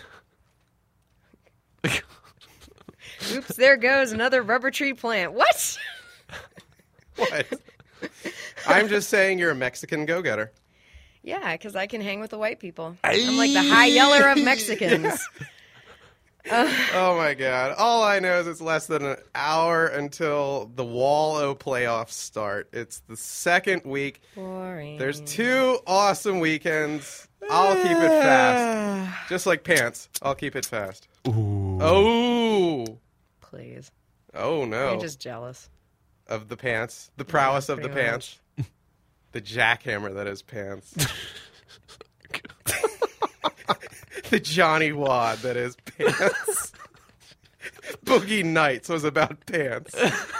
Oops, there goes another rubber tree plant. What? What? I'm just saying you're a Mexican go-getter. Yeah, because I can hang with the white people. I'm like the high yeller of Mexicans. Oh my god. All I know is it's less than an hour until the Wallow playoffs start. It's the second week. Boring. There's two awesome weekends. I'll keep it fast. Just like pants. I'll keep it fast. Ooh. Oh. Please. Oh no. I'm just jealous. Of the pants. The prowess of the pretty pants. The jackhammer that is pants. The Johnny Wad that is pants. Boogie Nights was about pants.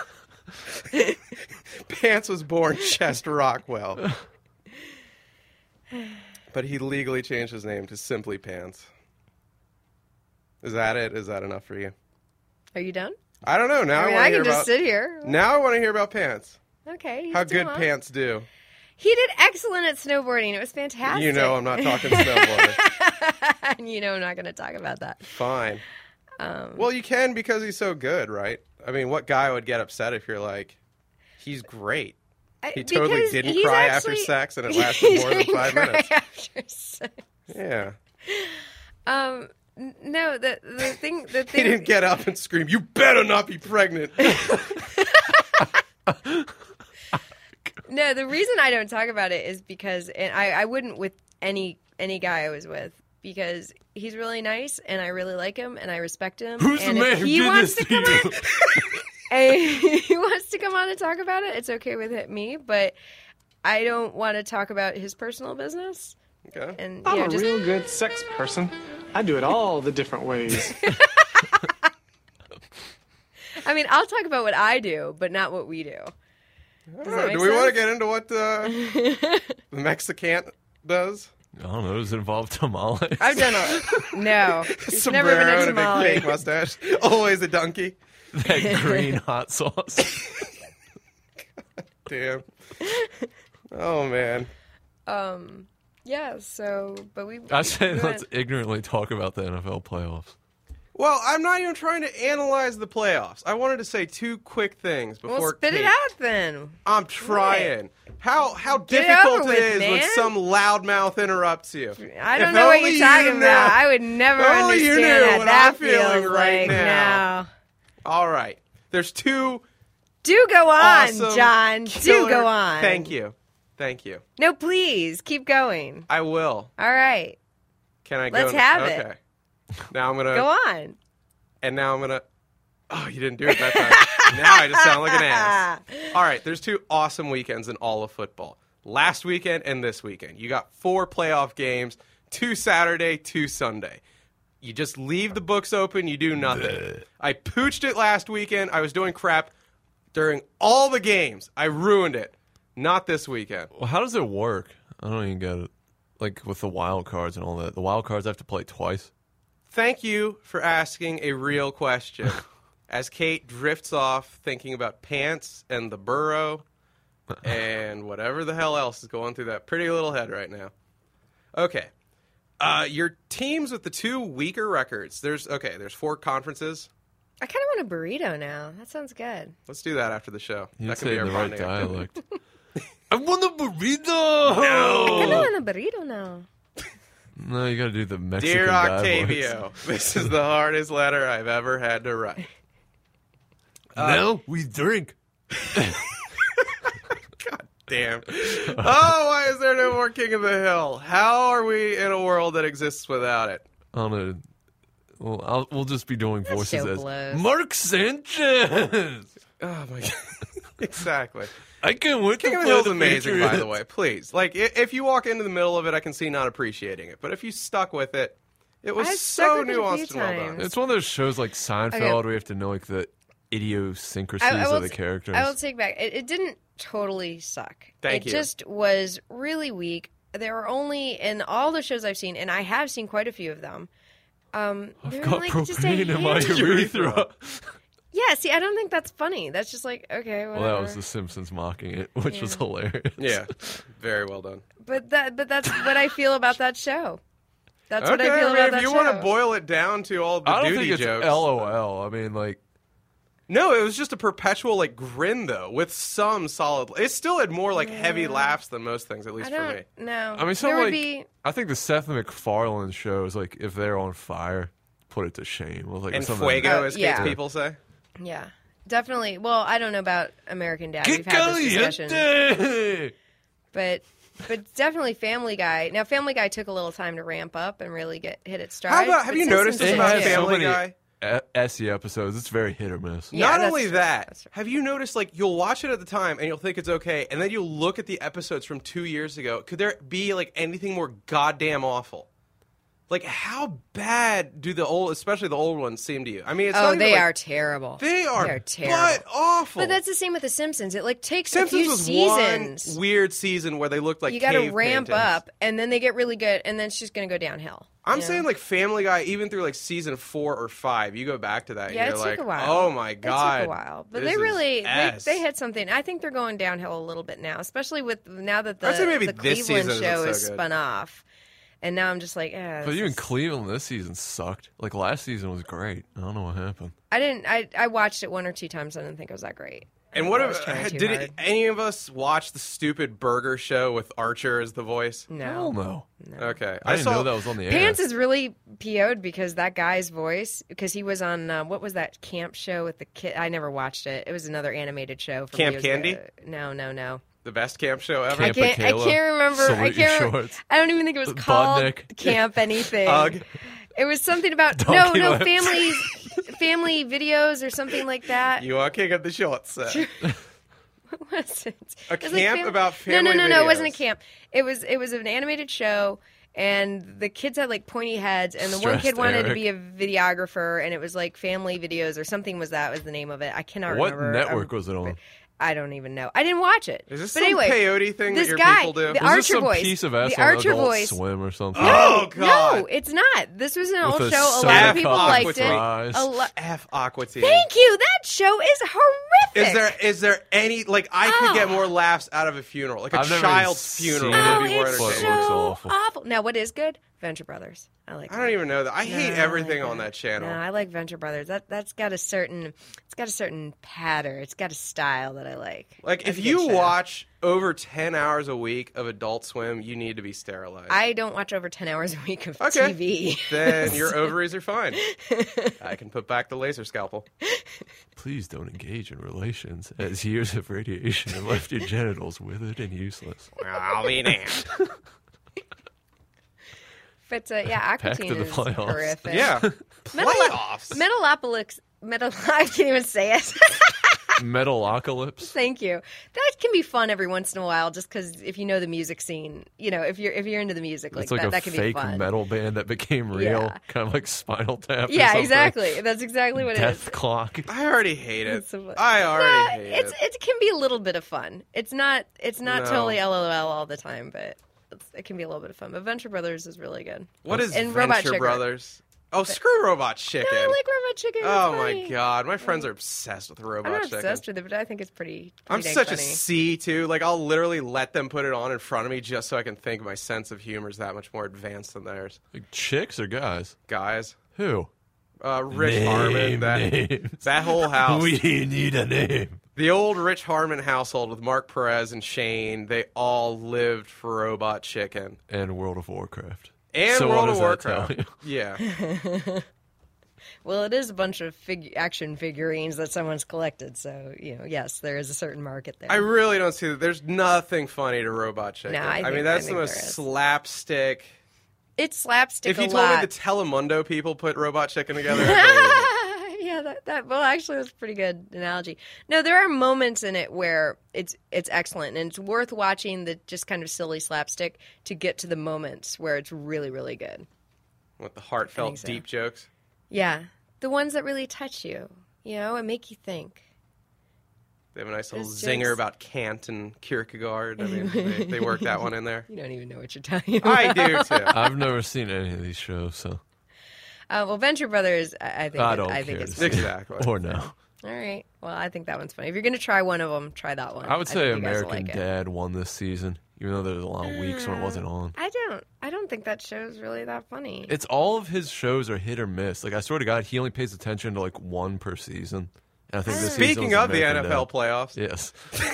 Pants was born Chest Rockwell. But he legally changed his name to Simply Pants. Is that it? Is that enough for you? Are you done? I don't know. Now I, I mean, want I to hear can just about. sit here. Now I want to hear about pants. Okay. he's How doing good well. pants do. He did excellent at snowboarding. It was fantastic. You know I'm not talking snowboarding. And you know I'm not going to talk about that. Fine. Um, Well, you can because he's so good, right? I mean, what guy would get upset if you're like, he's great? I- He totally because didn't he's cry actually- after sex, and it he lasted more than didn't five cry minutes. After sex. Yeah. Um, n- no, the the thing, the He thing. didn't get up and scream, "You better not be pregnant." No, the reason I don't talk about it is because, and I, I wouldn't with any any guy I was with, because he's really nice and I really like him and I respect him. Who's and the man if who he did wants this to to come you? on, and he wants to come on and talk about it, it's okay with it, me. But I don't want to talk about his personal business. Okay. And I'm yeah, a just real good sex person. I do it all the different ways. I mean, I'll talk about what I do, but not what we do. Does that Oh, make do we want to sense? get into what uh, the Mexican does? I don't know. Does it involve tamales? I've done a no. It's never been Sombrero a and a big tamale. fake mustache. Always a donkey. that green hot sauce. Damn. Oh man. Um, yeah. So, but we. I say we let's went- ignorantly talk about the N F L playoffs. Well, I'm not even trying to analyze the playoffs. I wanted to say two quick things before. Well, spit Kate- it out then. I'm trying. How how Get it difficult over it with, is when man. some loudmouth interrupts you. I don't If know what only you're you talking knew. about. I would never If only you understand knew that. what That I'm feeling feels right like now. no. All right. There's two Do go on, awesome John. killer- Do go on. Thank you. Thank you. No, please keep going. I will. All right, Can I go? Let's have okay. it. Okay. Now I'm gonna. go on. And now I'm gonna. Oh, you didn't do it that time. Now I just sound like an ass. All right, there's two awesome weekends in all of football. Last weekend and this weekend. You got four playoff games, two Saturday, two Sunday. You just leave the books open, you do nothing. I pooched it last weekend. I was doing crap during all the games. I ruined it. Not this weekend. Well, how does it work? I don't even get it. Like with the wild cards and all that. The wild cards have to play twice. Thank you for asking a real question. As Kate drifts off thinking about pants and the burrow and whatever the hell else is going through that pretty little head right now. Okay. Uh, your teams with the two weaker records. There's okay, there's four conferences. I kind of want a burrito now. That sounds good. Let's do that after the show. You that say it in the right bonding dialect. I want a burrito! I kind of want a burrito now. No, you gotta do the Mexican Dear guy Octavio, this is the hardest letter I've ever had to write. voice. Now we drink. Damn. Oh, why is there no more King of the Hill? How are we in a world that exists without it? On a, well, I'll, we'll just be doing voices show as blows. Mark Sanchez. Oh my god. Exactly. I can't wait King to of the play Hill's the amazing, by Patriots. the way. Please, like, i- if you walk into the middle of it, I can see not appreciating it. But if you stuck with it, it was I've so stuck with it a few nuanced and well done. times. It's one of those shows like Seinfeld Okay. where you have to know like the idiosyncrasies I, I will, of the t- characters. I will take back. It, it didn't totally suck. Thank it you. just was really weak. There were only in all the shows I've seen, and I have seen quite a few of them. Um, I've there got were, like, just a propane in my handful- urethra. Yeah, see, I don't think that's funny. That's just like okay, whatever. Well, that was The Simpsons mocking it, which was Yeah. hilarious. Yeah, very well done. But that, but that's what I feel about that show. That's okay, what I feel I mean, about if that you show. want to boil it down to all the I don't duty think it's jokes, LOL. I mean, like, no, it was just a perpetual like grin though, with some solid. It still had more like heavy laughs than most things, at I least for me. don't know. I mean, some there would like, be. I think the Seth MacFarlane shows, like, if they're on fire, put it to shame. Well, like, And something- fuego, Oh, as yeah. Kate's people say. Yeah, definitely. Well, I don't know about American Dad. Que We've had this discussion, caliente! but but definitely Family Guy. Now, Family Guy took a little time to ramp up and really get hit its stride. How about- have but you noticed Simpsons this It about did has too. so Family many Guy? E- Essie episodes. It's very hit or miss. Yeah, Not that's only true. that, That's true. have you noticed like you'll watch it at the time and you'll think it's okay, and then you'll look at the episodes from two years ago. Could there be like anything more goddamn awful? Like how bad do the old, especially the old ones, seem to you? I mean, it's Oh, not even, they like- are terrible. They are, They're terrible. butt awful. But that's the same with The Simpsons. It like takes Simpsons a few was seasons. one weird season where they looked like you got to cave ramp paintings. up, and then they get really good, and then it's just going to go downhill. I'm you know? saying like Family Guy, even through like season four or five, you go back to that. Yeah, and it you're took like, a while. oh my god, It took a while, but this they is really they, S. they hit something. I think they're going downhill a little bit now, especially with now that the, I'd say maybe the this Cleveland season isn't show so is good. spun off. And now I'm just like, eh, But this even is- Cleveland this season sucked. Like last season was great. I don't know what happened. I didn't. I I watched it one or two times. I didn't think it was that great. And what I if, was trying too did hard. it, any of us watch the stupid burger show with Archer as the voice? No. Hell no. Okay. I, didn't saw know that was on the air. Pants is really P O'd because that guy's voice, because he was on, uh, what was that camp show with the kid? I never watched it. It was another animated show. From Camp years Candy? ago. No, no, no. the best camp show ever. I Camp can't, I Akela, can't remember. I salute your can't. Remember, shorts. I don't even think it was called Budnick. Camp anything. Ugh. It was something about, no, Donkey no, lips. family, family videos or something like that. You are king of the shorts. sir. What was it? A It was like camp fam- about No, no, family no, no. It wasn't a videos. camp. It was it was an animated show, and the kids had like pointy heads, and the one Stressed kid wanted to Eric. be a videographer, and it was like family videos or something. Was that was the name of it? I cannot What remember. network Um, was it on? I don't even know. I didn't watch it. Is this but some anyway, peyote thing that this your guy, people do? the Was Archer this some voice, piece of ass the on Archer Adult voice. Swim or something? Oh, God. No, it's not. This was an old With a show. A lot soda of people cup liked with it. fries. A lo- F Aqua Teen. Thank you. That show is horrific. Is there is there any like I could get Oh. more laughs out of a funeral, like a I've never child's seen funeral it. Oh, would be more it's But it entertaining. looks so awful. awful. Now, what is good? Venture Brothers. I like. I don't even know that. I hate No, I everything like on that channel. No, I like Venture Brothers. That that's got a certain. It's got a certain pattern. It's got a style that I like. Like That's if a good you show. watch over ten hours a week of Adult Swim, you need to be sterilized. I don't watch over ten hours a week of Okay. T V. Then your ovaries are fine. I can put back the laser scalpel. Please don't engage in relations, as years of radiation have left your genitals withered and useless. I'll be damned. But uh, yeah, Aqua Back Teen to the is playoffs. horrific. Yeah. Metalo- Playoffs. Metalopolis. Metal. I can't even say it. Metalocalypse. Thank you. That can be fun every once in a while, just because if you know the music scene, you know, if you're if you're into the music, like, It's like that, a that can be fake fun. metal band that became real, Yeah. kind of like Spinal Tap. or Yeah, something. exactly. That's exactly what it is. Death Clock. I already hate it. It's so- I already Nah, hate it's it. it can be a little bit of fun. It's not it's not No. totally LOL all the time, but it's, it can be a little bit of fun. But Venture Brothers is really good. What is and Robot Venture Chicken. Brothers? Oh, screw Robot Chicken. No, I like Robot Chicken. It's oh funny. my god, my friends are obsessed with Robot I'm not Chicken. obsessed with it, but I think it's pretty. pretty I'm dang such funny. a C too. Like I'll literally let them put it on in front of me just so I can think my sense of humor is that much more advanced than theirs. Like chicks or guys? Guys, Who? uh, Rich Name Harmon, that names. that whole house, We need a name. the old Rich Harmon household with Mark Perez and Shane, they all lived for Robot Chicken And World of Warcraft. and So World what of does that tell Warcraft. Yeah, Well, it is a bunch of fig- action figurines that someone's collected, so you know, yes, there is a certain market there. I really don't see that. There's nothing funny to Robot Chicken. No, I mean think- that's I the think most there is. slapstick. it's slapstick. If you a told lot. me the Telemundo people put Robot Chicken together, I'd believe it. yeah, that, that well, actually, that's a pretty good analogy. No, there are moments in it where it's it's excellent, and it's worth watching the just kind of silly slapstick to get to the moments where it's really, really good. With the heartfelt, so. deep jokes. Yeah, the ones that really touch you, you know, and make you think. They have a nice little Those zinger jokes. about Kant and Kierkegaard. I mean, they, they work that one in there. You don't even know what you're talking about. I do too. I've never seen any of these shows, so Uh, well, Venture Brothers, I, I think I it- don't I think care. it's to see it. Exactly. Or no. all right. Well, I think that one's funny. If you're gonna try one of them, try that one. I would think say you guys will American like it. Dad won this season, even though there's a lot of weeks when it wasn't on. I don't. I don't think that show's really that funny. It's all of his shows are hit or miss. Like I swear to God, he only pays attention to like one per season. And I think this season Speaking was of the American N F L Dad. playoffs, Yes.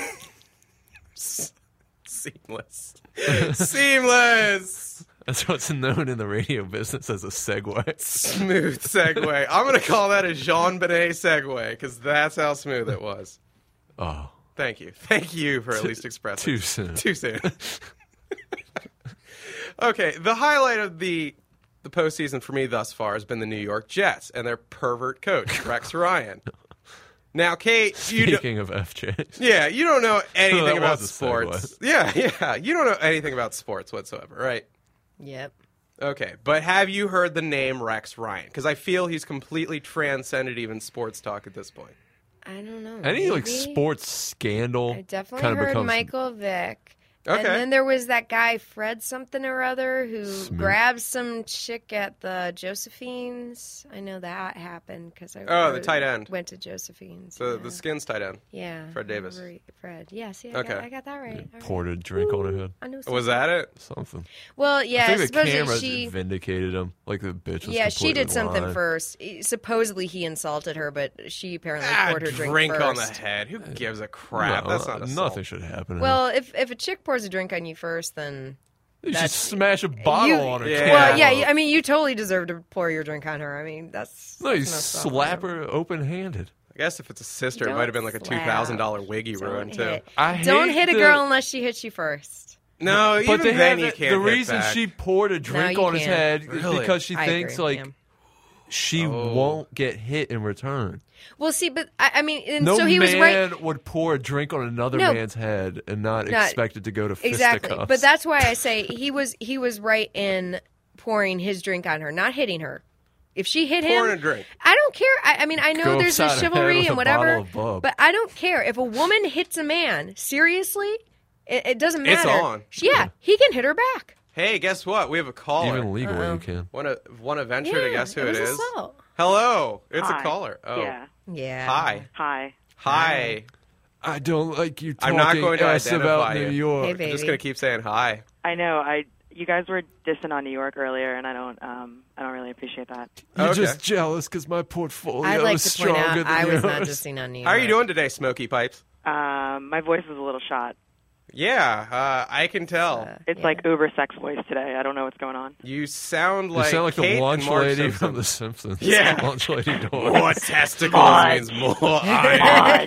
seamless, seamless, That's what's known in the radio business as a segue. smooth segue. I'm gonna call that a Jean Benet segue because that's how smooth it was. Oh, Thank you, thank you for at least expressing. too soon. Too soon. Okay, the highlight of the the postseason for me thus far has been the New York Jets and their pervert coach Rex Ryan. Now, Kate, you do, Speaking of F Js. yeah, you don't know anything That about was a sports. Yeah, yeah, you don't know anything about sports whatsoever, right? Yep. Okay, but have you heard the name Rex Ryan? Because I feel he's completely transcended even sports talk at this point. I don't know. Any like maybe? sports scandal I definitely kind of heard becomes Michael Vick, Okay. And then there was that guy, Fred something or other, who Smoot. grabbed some chick at the Josephine's. I know that happened because I Oh, the I tight end. went to Josephine's. the, yeah. the Skins tight end. Yeah. Fred Davis. Re- Fred. Yeah, see, I, Okay. got, I got that right. All right. Poured a drink on her head. I knew Was something. that it? Something. Well, yeah, I think the supposedly camera she... vindicated him. Like the bitch was Yeah, she completely did something lying. first. Supposedly he insulted her, but she apparently Ah, poured her drink, drink first. on the head. Who gives a crap? No, That's not assault. nothing should happen. to Well, if if a chick pours a drink on you first, then her. You should that's- smash a bottle you, on her. Yeah. kid. Well, yeah, you- I mean, you totally deserve to pour your drink on her. I mean, that's No, you that's messed up. slap her open-handed. I guess if it's a sister, it Don't might have been like a two slap. thousand dollar wig you Don't ruined, too. hit. I Don't hate hit a the- girl unless she hits you first. No, But even they then have you it- can't the hit reason back. she poured a drink you on his can't. head is Really? because she I thinks agree, like yeah. she Oh. won't get hit in return. Well, see, but I, I mean, and No so he man was right. would pour a drink on another No. man's head and not, Not- expect it to go to Exactly, fisticuffs. but that's why I say he was he was right in pouring his drink on her, not hitting her. If she hit him, Pouring a drink. I don't care. I, I mean, I know Go there's a upside her head chivalry with and a whatever, bottle of bub. but I don't care if a woman hits a man. Seriously, it, it doesn't It's matter. on. Yeah, he can hit her back. Hey, guess what? We have a caller. even legally you can. Want to want to venture to Yeah, guess who it it was is? assault. Hello, it's Hi. a caller. Oh, Yeah. Yeah. hi, Hi. hi. I don't like you I'm talking not going to ass identify about New you. York. Hey, I'm baby. just gonna keep saying hi. I know. I you guys were dissing on New York earlier, and I don't. Um, I don't really appreciate that. You're Okay. just jealous because my portfolio I'd like is to point stronger out than I was yours. not just seen on New York. How are you doing today, Smoky Pipes? Um, my voice is a little shot. Yeah, uh, I can tell. It's Yeah. like uber sex voice today. I don't know what's going on. You sound You like sound like Kate the lunch and Marge lady Simpson. from The Simpsons. Yeah. The lunch lady door. More testicles means more iron.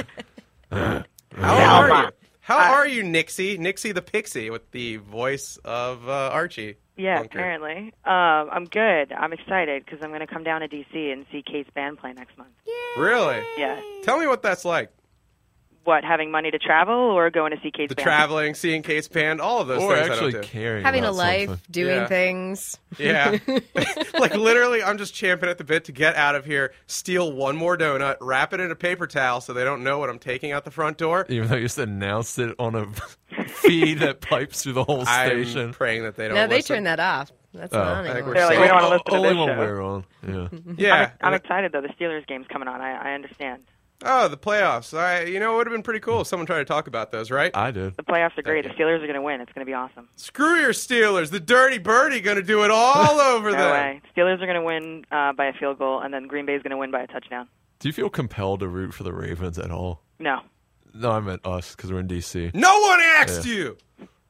How are you? How Uh, are you, Nixie? Nixie the Pixie with the voice of uh, Archie. Yeah, Bunker. apparently. Um, I'm good. I'm excited because I'm going to come down to D C and see Kate's band play next month. Really? Yeah. Tell me what that's like. What, having money to travel or going to see Kate's The band? traveling, seeing Kate's band, all of those Or things actually I don't do. caring Having a about life, something. doing Yeah. things. Yeah. Like literally, I'm just champing at the bit to get out of here, steal one more donut, wrap it in a paper towel so they don't know what I'm taking out the front door. Even though you just announced it on a feed that pipes through the whole I'm station. praying that they don't No, they listen. turned that off. That's Oh. not on I think anymore. we're They're like, safe. we don't want to listen to Only this when show. we're on. Yeah. Yeah. I'm excited, though. The Steelers game's coming on. I, I understand. Oh, the playoffs. I, you know, it would have been pretty cool if someone tried to talk about those, right? I did. The playoffs are great. Thank The Steelers are going to win. It's going to be awesome. Screw your Steelers. The Dirty Birdie going to do it all over No them. way. Steelers are going to win uh, by a field goal, and then Green Bay's going to win by a touchdown. Do you feel compelled to root for the Ravens at all? No. No, I meant us because we're in D C. No one asked you.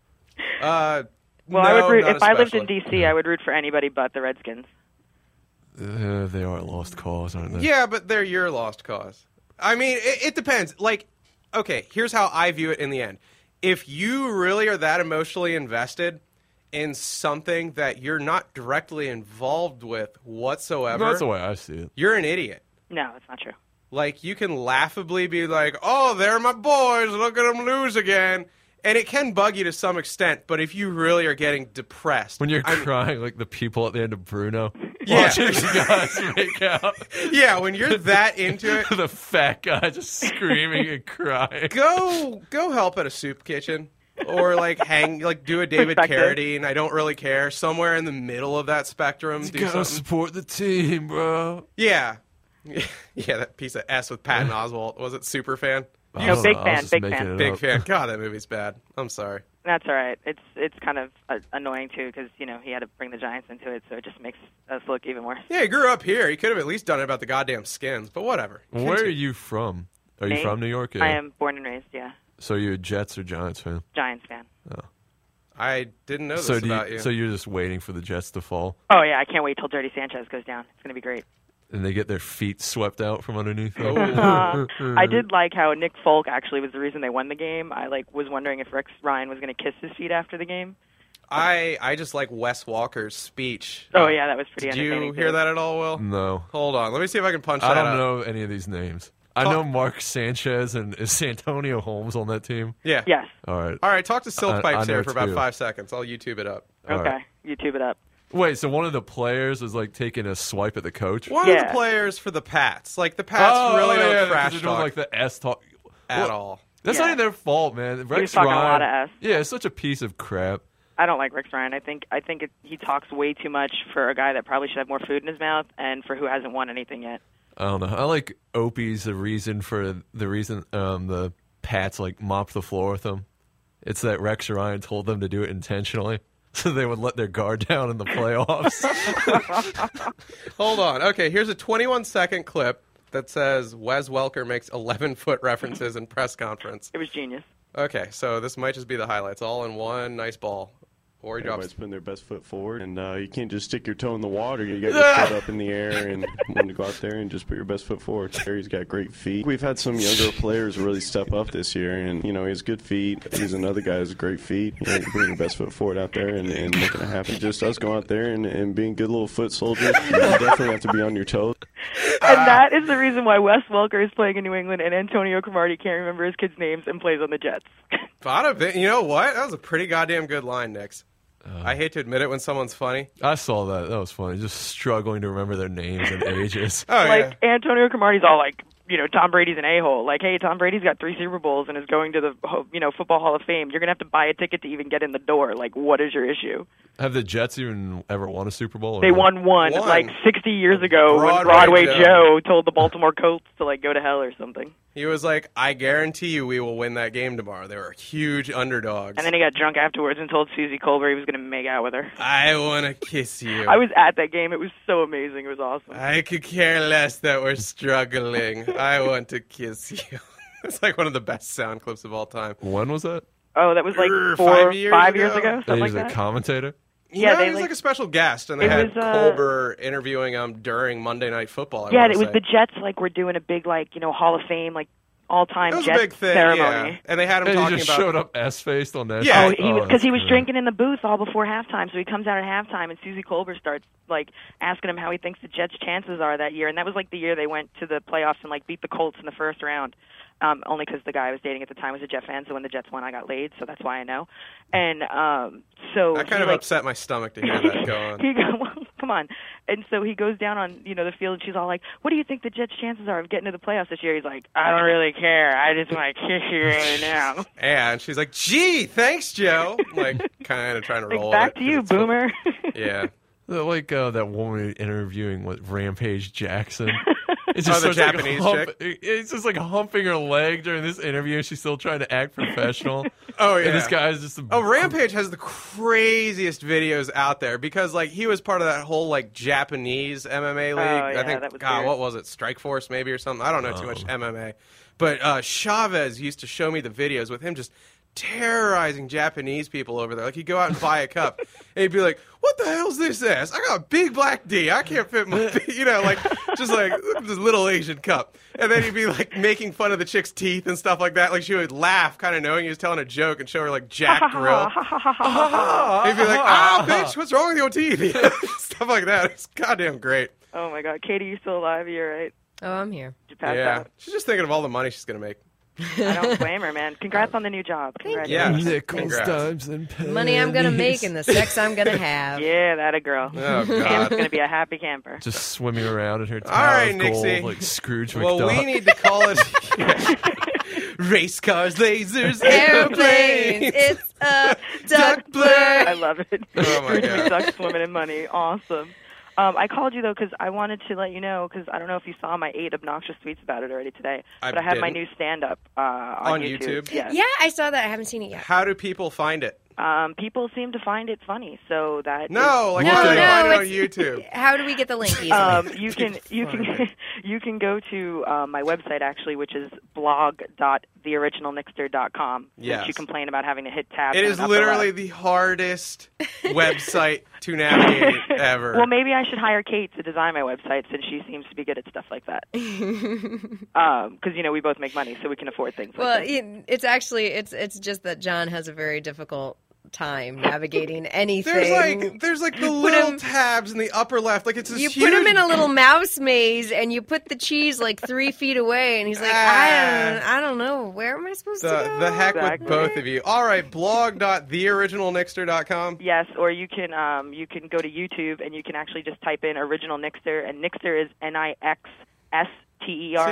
Uh, Well, no, I would root not if I lived in especially. D C. I would root for anybody but the Redskins. Uh, they are a lost cause, aren't they? Yeah, but they're your lost cause. I mean, it, it depends. Like, okay, here's how I view it in the end. If you really are that emotionally invested in something that you're not directly involved with whatsoever, That's the way I see it. you're an idiot. No, it's not true. Like, you can laughably be like, oh, they're my boys, look at them lose again. And it can bug you to some extent, but if you really are getting depressed. When you're I mean- crying like the people at the end of Bruno. Yeah. Watching you guys make out. Yeah, when you're that into it, The fat guy just screaming and crying. go go help at a soup kitchen. Or like hang, like do a David Perspective. Carradine. I don't really care. Somewhere in the middle of that spectrum, You do gotta something. support the team, bro. Yeah, yeah. That piece of S with Patton Oswalt. Was it super fan? I No, don't big know, I was fan, just big making fan. it Big up. fan. God, that movie's bad. I'm sorry. That's all right. It's it's kind of uh, annoying too because you know he had to bring the Giants into it, so it just makes us look even worse. Yeah, he grew up here. He could have at least done it about the goddamn Skins, but whatever. Where are Continue. you from? Are you Me? from New York? Yeah. I am born and raised, yeah, So you're a Jets or Giants fan? Giants fan. I didn't know this So do about you, you. so you're just waiting for the Jets to fall, Oh yeah, I can't wait till Dirty Sanchez goes down. It's gonna be great. and they get their feet swept out from underneath them? Oh. Uh, I did like how Nick Folk actually was the reason they won the game. I like was wondering if Rex Ryan was going to kiss his feet after the game. I I just like Wes Walker's speech. Oh yeah, that was pretty Did entertaining. you hear too. that at all, Will? No, Hold on. Let me see if I can punch I that don't up. know any of these names. I Talk- know Mark Sanchez and is Antonio Holmes on that team. Yeah. Yes. All right. All right, talk to Silk I- Pipes I know here for about two. five seconds. I'll YouTube it up. All Okay. right. YouTube it up. Wait, so one of the players was like taking a swipe at the coach? One of Yeah. the players for the Pats. Like, the Pats oh, really oh, don't yeah, trash they're doing talk like the S talk. at Well, all. That's Yeah. not even their fault, man. Rex was talking a Ryan, lot of S. Yeah, it's such a piece of crap. I don't like Rex Ryan. I think I think it, he talks way too much for a guy that probably should have more food in his mouth, and for who hasn't won anything yet. I don't know. I like Opie's the reason for the reason um, the Pats like mopped the floor with him. It's that Rex Ryan told them to do it intentionally, so they would let their guard down in the playoffs. Hold on. Okay, here's a twenty-one second clip that says Wes Welker makes eleven foot references in press conference. It was genius. Okay, so this might just be the highlights, all in one nice ball. Or he Everybody's drops. putting their best foot forward, and uh, you can't just stick your toe in the water. You got your foot up in the air and want to go out there and just put your best foot forward. Terry's got great feet. We've had some younger players really step up this year, and you know he has good feet. He's another guy who has great feet. You know, putting your best foot forward out there and, and making it happen. Just us going out there and, and being good little foot soldiers. You definitely have to be on your toes. And that is the reason why Wes Welker is playing in New England and Antonio Cromartie can't remember his kids' names and plays on the Jets. Bada bing. You know what? That was a pretty goddamn good line, Nix. Uh, I hate to admit it when someone's funny. I saw that. That was funny. Just struggling to remember their names and ages. Oh, like, yeah. Antonio Cromartie's all like, you know, Tom Brady's an a-hole. Like, hey, Tom Brady's got three Super Bowls and is going to the, you know, Football Hall of Fame. You're going to have to buy a ticket to even get in the door. Like, what is your issue? Have the Jets even ever won a Super Bowl? Or They not? won one, Won. like sixty years ago Broadway when Broadway Joe. Joe told the Baltimore Colts to, like, go to hell or something. He was like, I guarantee you we will win that game tomorrow. They were huge underdogs. And then he got drunk afterwards and told Susie Colbert he was going to make out with her. I want to kiss you. I was at that game. It was so amazing. It was awesome. I could care less that we're struggling. I want to kiss you. It's like one of the best sound clips of all time. When was that? Oh, that was like Grr, four, five years five ago? years ago, And something he like was a that. commentator? Yeah, no, they, he was like, like- a special guest, and they it had was, uh, Colbert interviewing him during Monday Night Football. I Yeah, wanna it was say. the Jets. Like, we're doing a big, like, you know, Hall of Fame, like, all-time It was Jets a big thing, ceremony. yeah. And they had him And talking he just about. showed up S-faced on that. Yeah. Oh, he was because that's he was great. drinking in the booth all before halftime. So he comes out at halftime, and Susie Colbert starts like asking him how he thinks the Jets' chances are that year. And that was like the year they went to the playoffs and like beat the Colts in the first round. Um, only because the guy I was dating at the time was a Jet fan. So when the Jets won, I got laid. So that's why I know. And um, so That kind he, of like, upset my stomach to hear that go on. he go, well, come on. And so he goes down on, you know, the field, and she's all like, what do you think the Jets' chances are of getting to the playoffs this year? He's like, I don't really care. I just want to kiss you right now. And she's like, gee, thanks, Joe. Like, kind of trying to Like, roll back it, to 'cause you, it's funny. boomer. Yeah. Like uh, that woman interviewing with Rampage Jackson. It's Oh, the starts, like, Japanese hump- chick? It's just like humping her leg during this interview, and she's still trying to act professional. Oh, yeah. And this guy's just a, Oh, Rampage has the craziest videos out there because, like, he was part of that whole, like, Japanese M M A league. Oh, yeah, I think, that was God, weird. what was it? Strike Force, maybe, or something? I don't know too much M M A. But uh, Chavez used to show me the videos with him just terrorizing Japanese people over there. Like, he'd go out and buy a cup, and he'd be like, what the hell's this ass? I got a big black D. I can't fit my, you know, like, just like this little Asian cup. And then he'd be, like, making fun of the chick's teeth and stuff like that. Like, she would laugh, kind of knowing he was telling a joke, and show her, like, Jack Grill. He'd be like, oh, bitch, what's wrong with your teeth? Stuff like that. It's goddamn great. Oh, my God. Katie, you still alive? You're right. Oh, I'm here. Did you pass Yeah. out? She's just thinking of all the money she's going to make. I don't blame her, man. Congrats on the new job. Yeah. Congratulations. nickels, Congrats. dimes, and pennies. Money I'm gonna make and the sex I'm gonna have. Yeah, that a girl. Oh, Sam's God. going to be a happy camper. Just swimming around in her tower All right, of gold, Nixie. like Scrooge Well, McDuck. we need to call it race cars, lasers, Airplanes, airplanes. it's a duck blur. I love it. Oh, my Scrooge God. McDuck swimming in money. Awesome. Um, I called you, though, because I wanted to let you know, because I don't know if you saw my eight obnoxious tweets about it already today, I but I have my didn't. new stand-up uh, on, On YouTube? Yes. Yeah, I saw that. I haven't seen it yet. How do people find it? Um, people seem to find it funny, so that No, like No, how do they no, find it on it's- YouTube? How do we get the link easily? Um, you can you Find can you can go to uh, my website actually, which is blog dot the original nixter dot com. Yes. Since you complain about having to hit tab. It in is upper literally left. the hardest website to navigate ever. Well, maybe I should hire Kate to design my website since she seems to be good at stuff like that. Because you know we both make money, so we can afford things. Well, like that. it, it's actually it's it's just that John has a very difficult time navigating anything. There's like there's like the Put little him- tabs in the upper left. Like it's this you huge... put him in a little mouse maze and you put the cheese like three feet away, and he's like, I don't, I don't know, where am I supposed to the, go? the heck Exactly. with both of you. All right, blog dot the original nixter dot com. Yes, or you can um, you can go to YouTube and you can actually just type in original Nixter, and Nixter is N I X S T E R. See,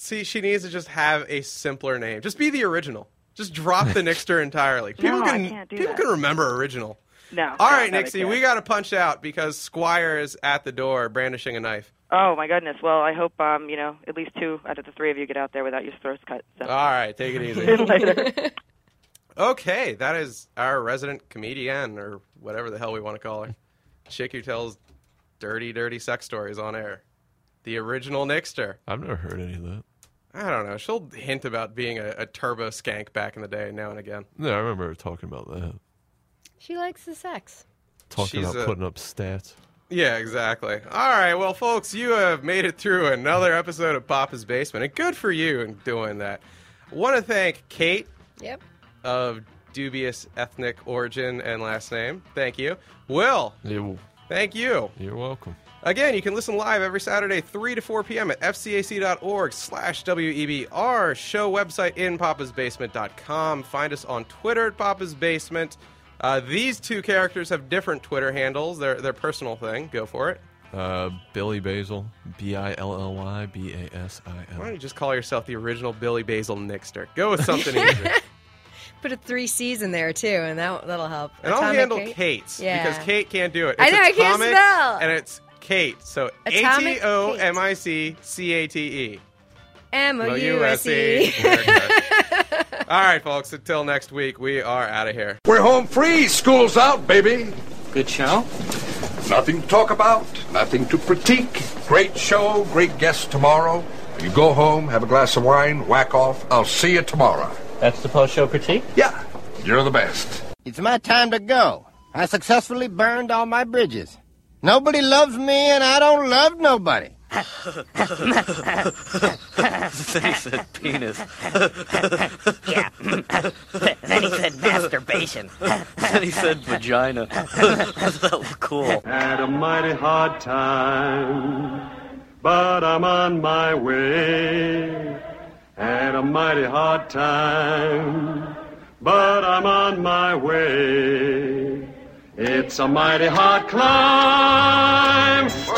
See, she needs to just have a simpler name. Just be the original. Just drop the Nixter entirely. People No, can I can't do people that. can remember original. No. All no, right, no, they Nixie, can't. we got to punch out because Squire is at the door brandishing a knife. Oh my goodness. Well, I hope um, you know, at least two out of the three of you get out there without your throats cut. So. All right, take it easy. Later. Okay, that is our resident comedian, or whatever the hell we want to call her. Chick who tells dirty, dirty sex stories on air. The original Nixter. I've never heard any of that. I don't know. She'll hint about being a, a turbo skank back in the day, now and again. Yeah, I remember her talking about that. She likes the sex. Talking She's about a- putting up stats. Yeah, exactly. All right, well, folks, you have made it through another episode of Papa's Basement, and good for you in doing that. I want to thank Kate Yep. of dubious ethnic origin and last name. Thank you. Will, You, thank you. you're welcome. Again, you can listen live every Saturday, three to four p.m. at fcac.org slash WEBR. Show website in papas basement dot com. Find us on Twitter at Papa's Basement. Uh, these two characters have different Twitter handles. They're their personal thing. Go for it. Uh, Billy Basil, B I L L Y B A S I Why L. don't you just call yourself the original Billy Basil Nixter? Go with something easy. Put a three C's in there too, and that that'll help. And I'll Atomic handle Kate? Kate's Yeah. because Kate can't do it. I It's know, I can't atomic, spell. and it's Kate. So A Atomic T O M I C C A T E. M O U S E. All right, folks. Until next week, we are out of here. We're home free. School's out, baby. Good show. Nothing to talk about, nothing to critique. Great show, great guest tomorrow. You go home, have a glass of wine, whack off. I'll see you tomorrow. That's the post-show critique? Yeah, you're the best. It's my time to go. I successfully burned all my bridges. Nobody loves me, and I don't love nobody. Then he said penis. Yeah. Then he said masturbation. Then he said vagina. That was cool. Had a mighty hard time, but I'm on my way. Had a mighty hard time, but I'm on my way. It's a mighty hard climb.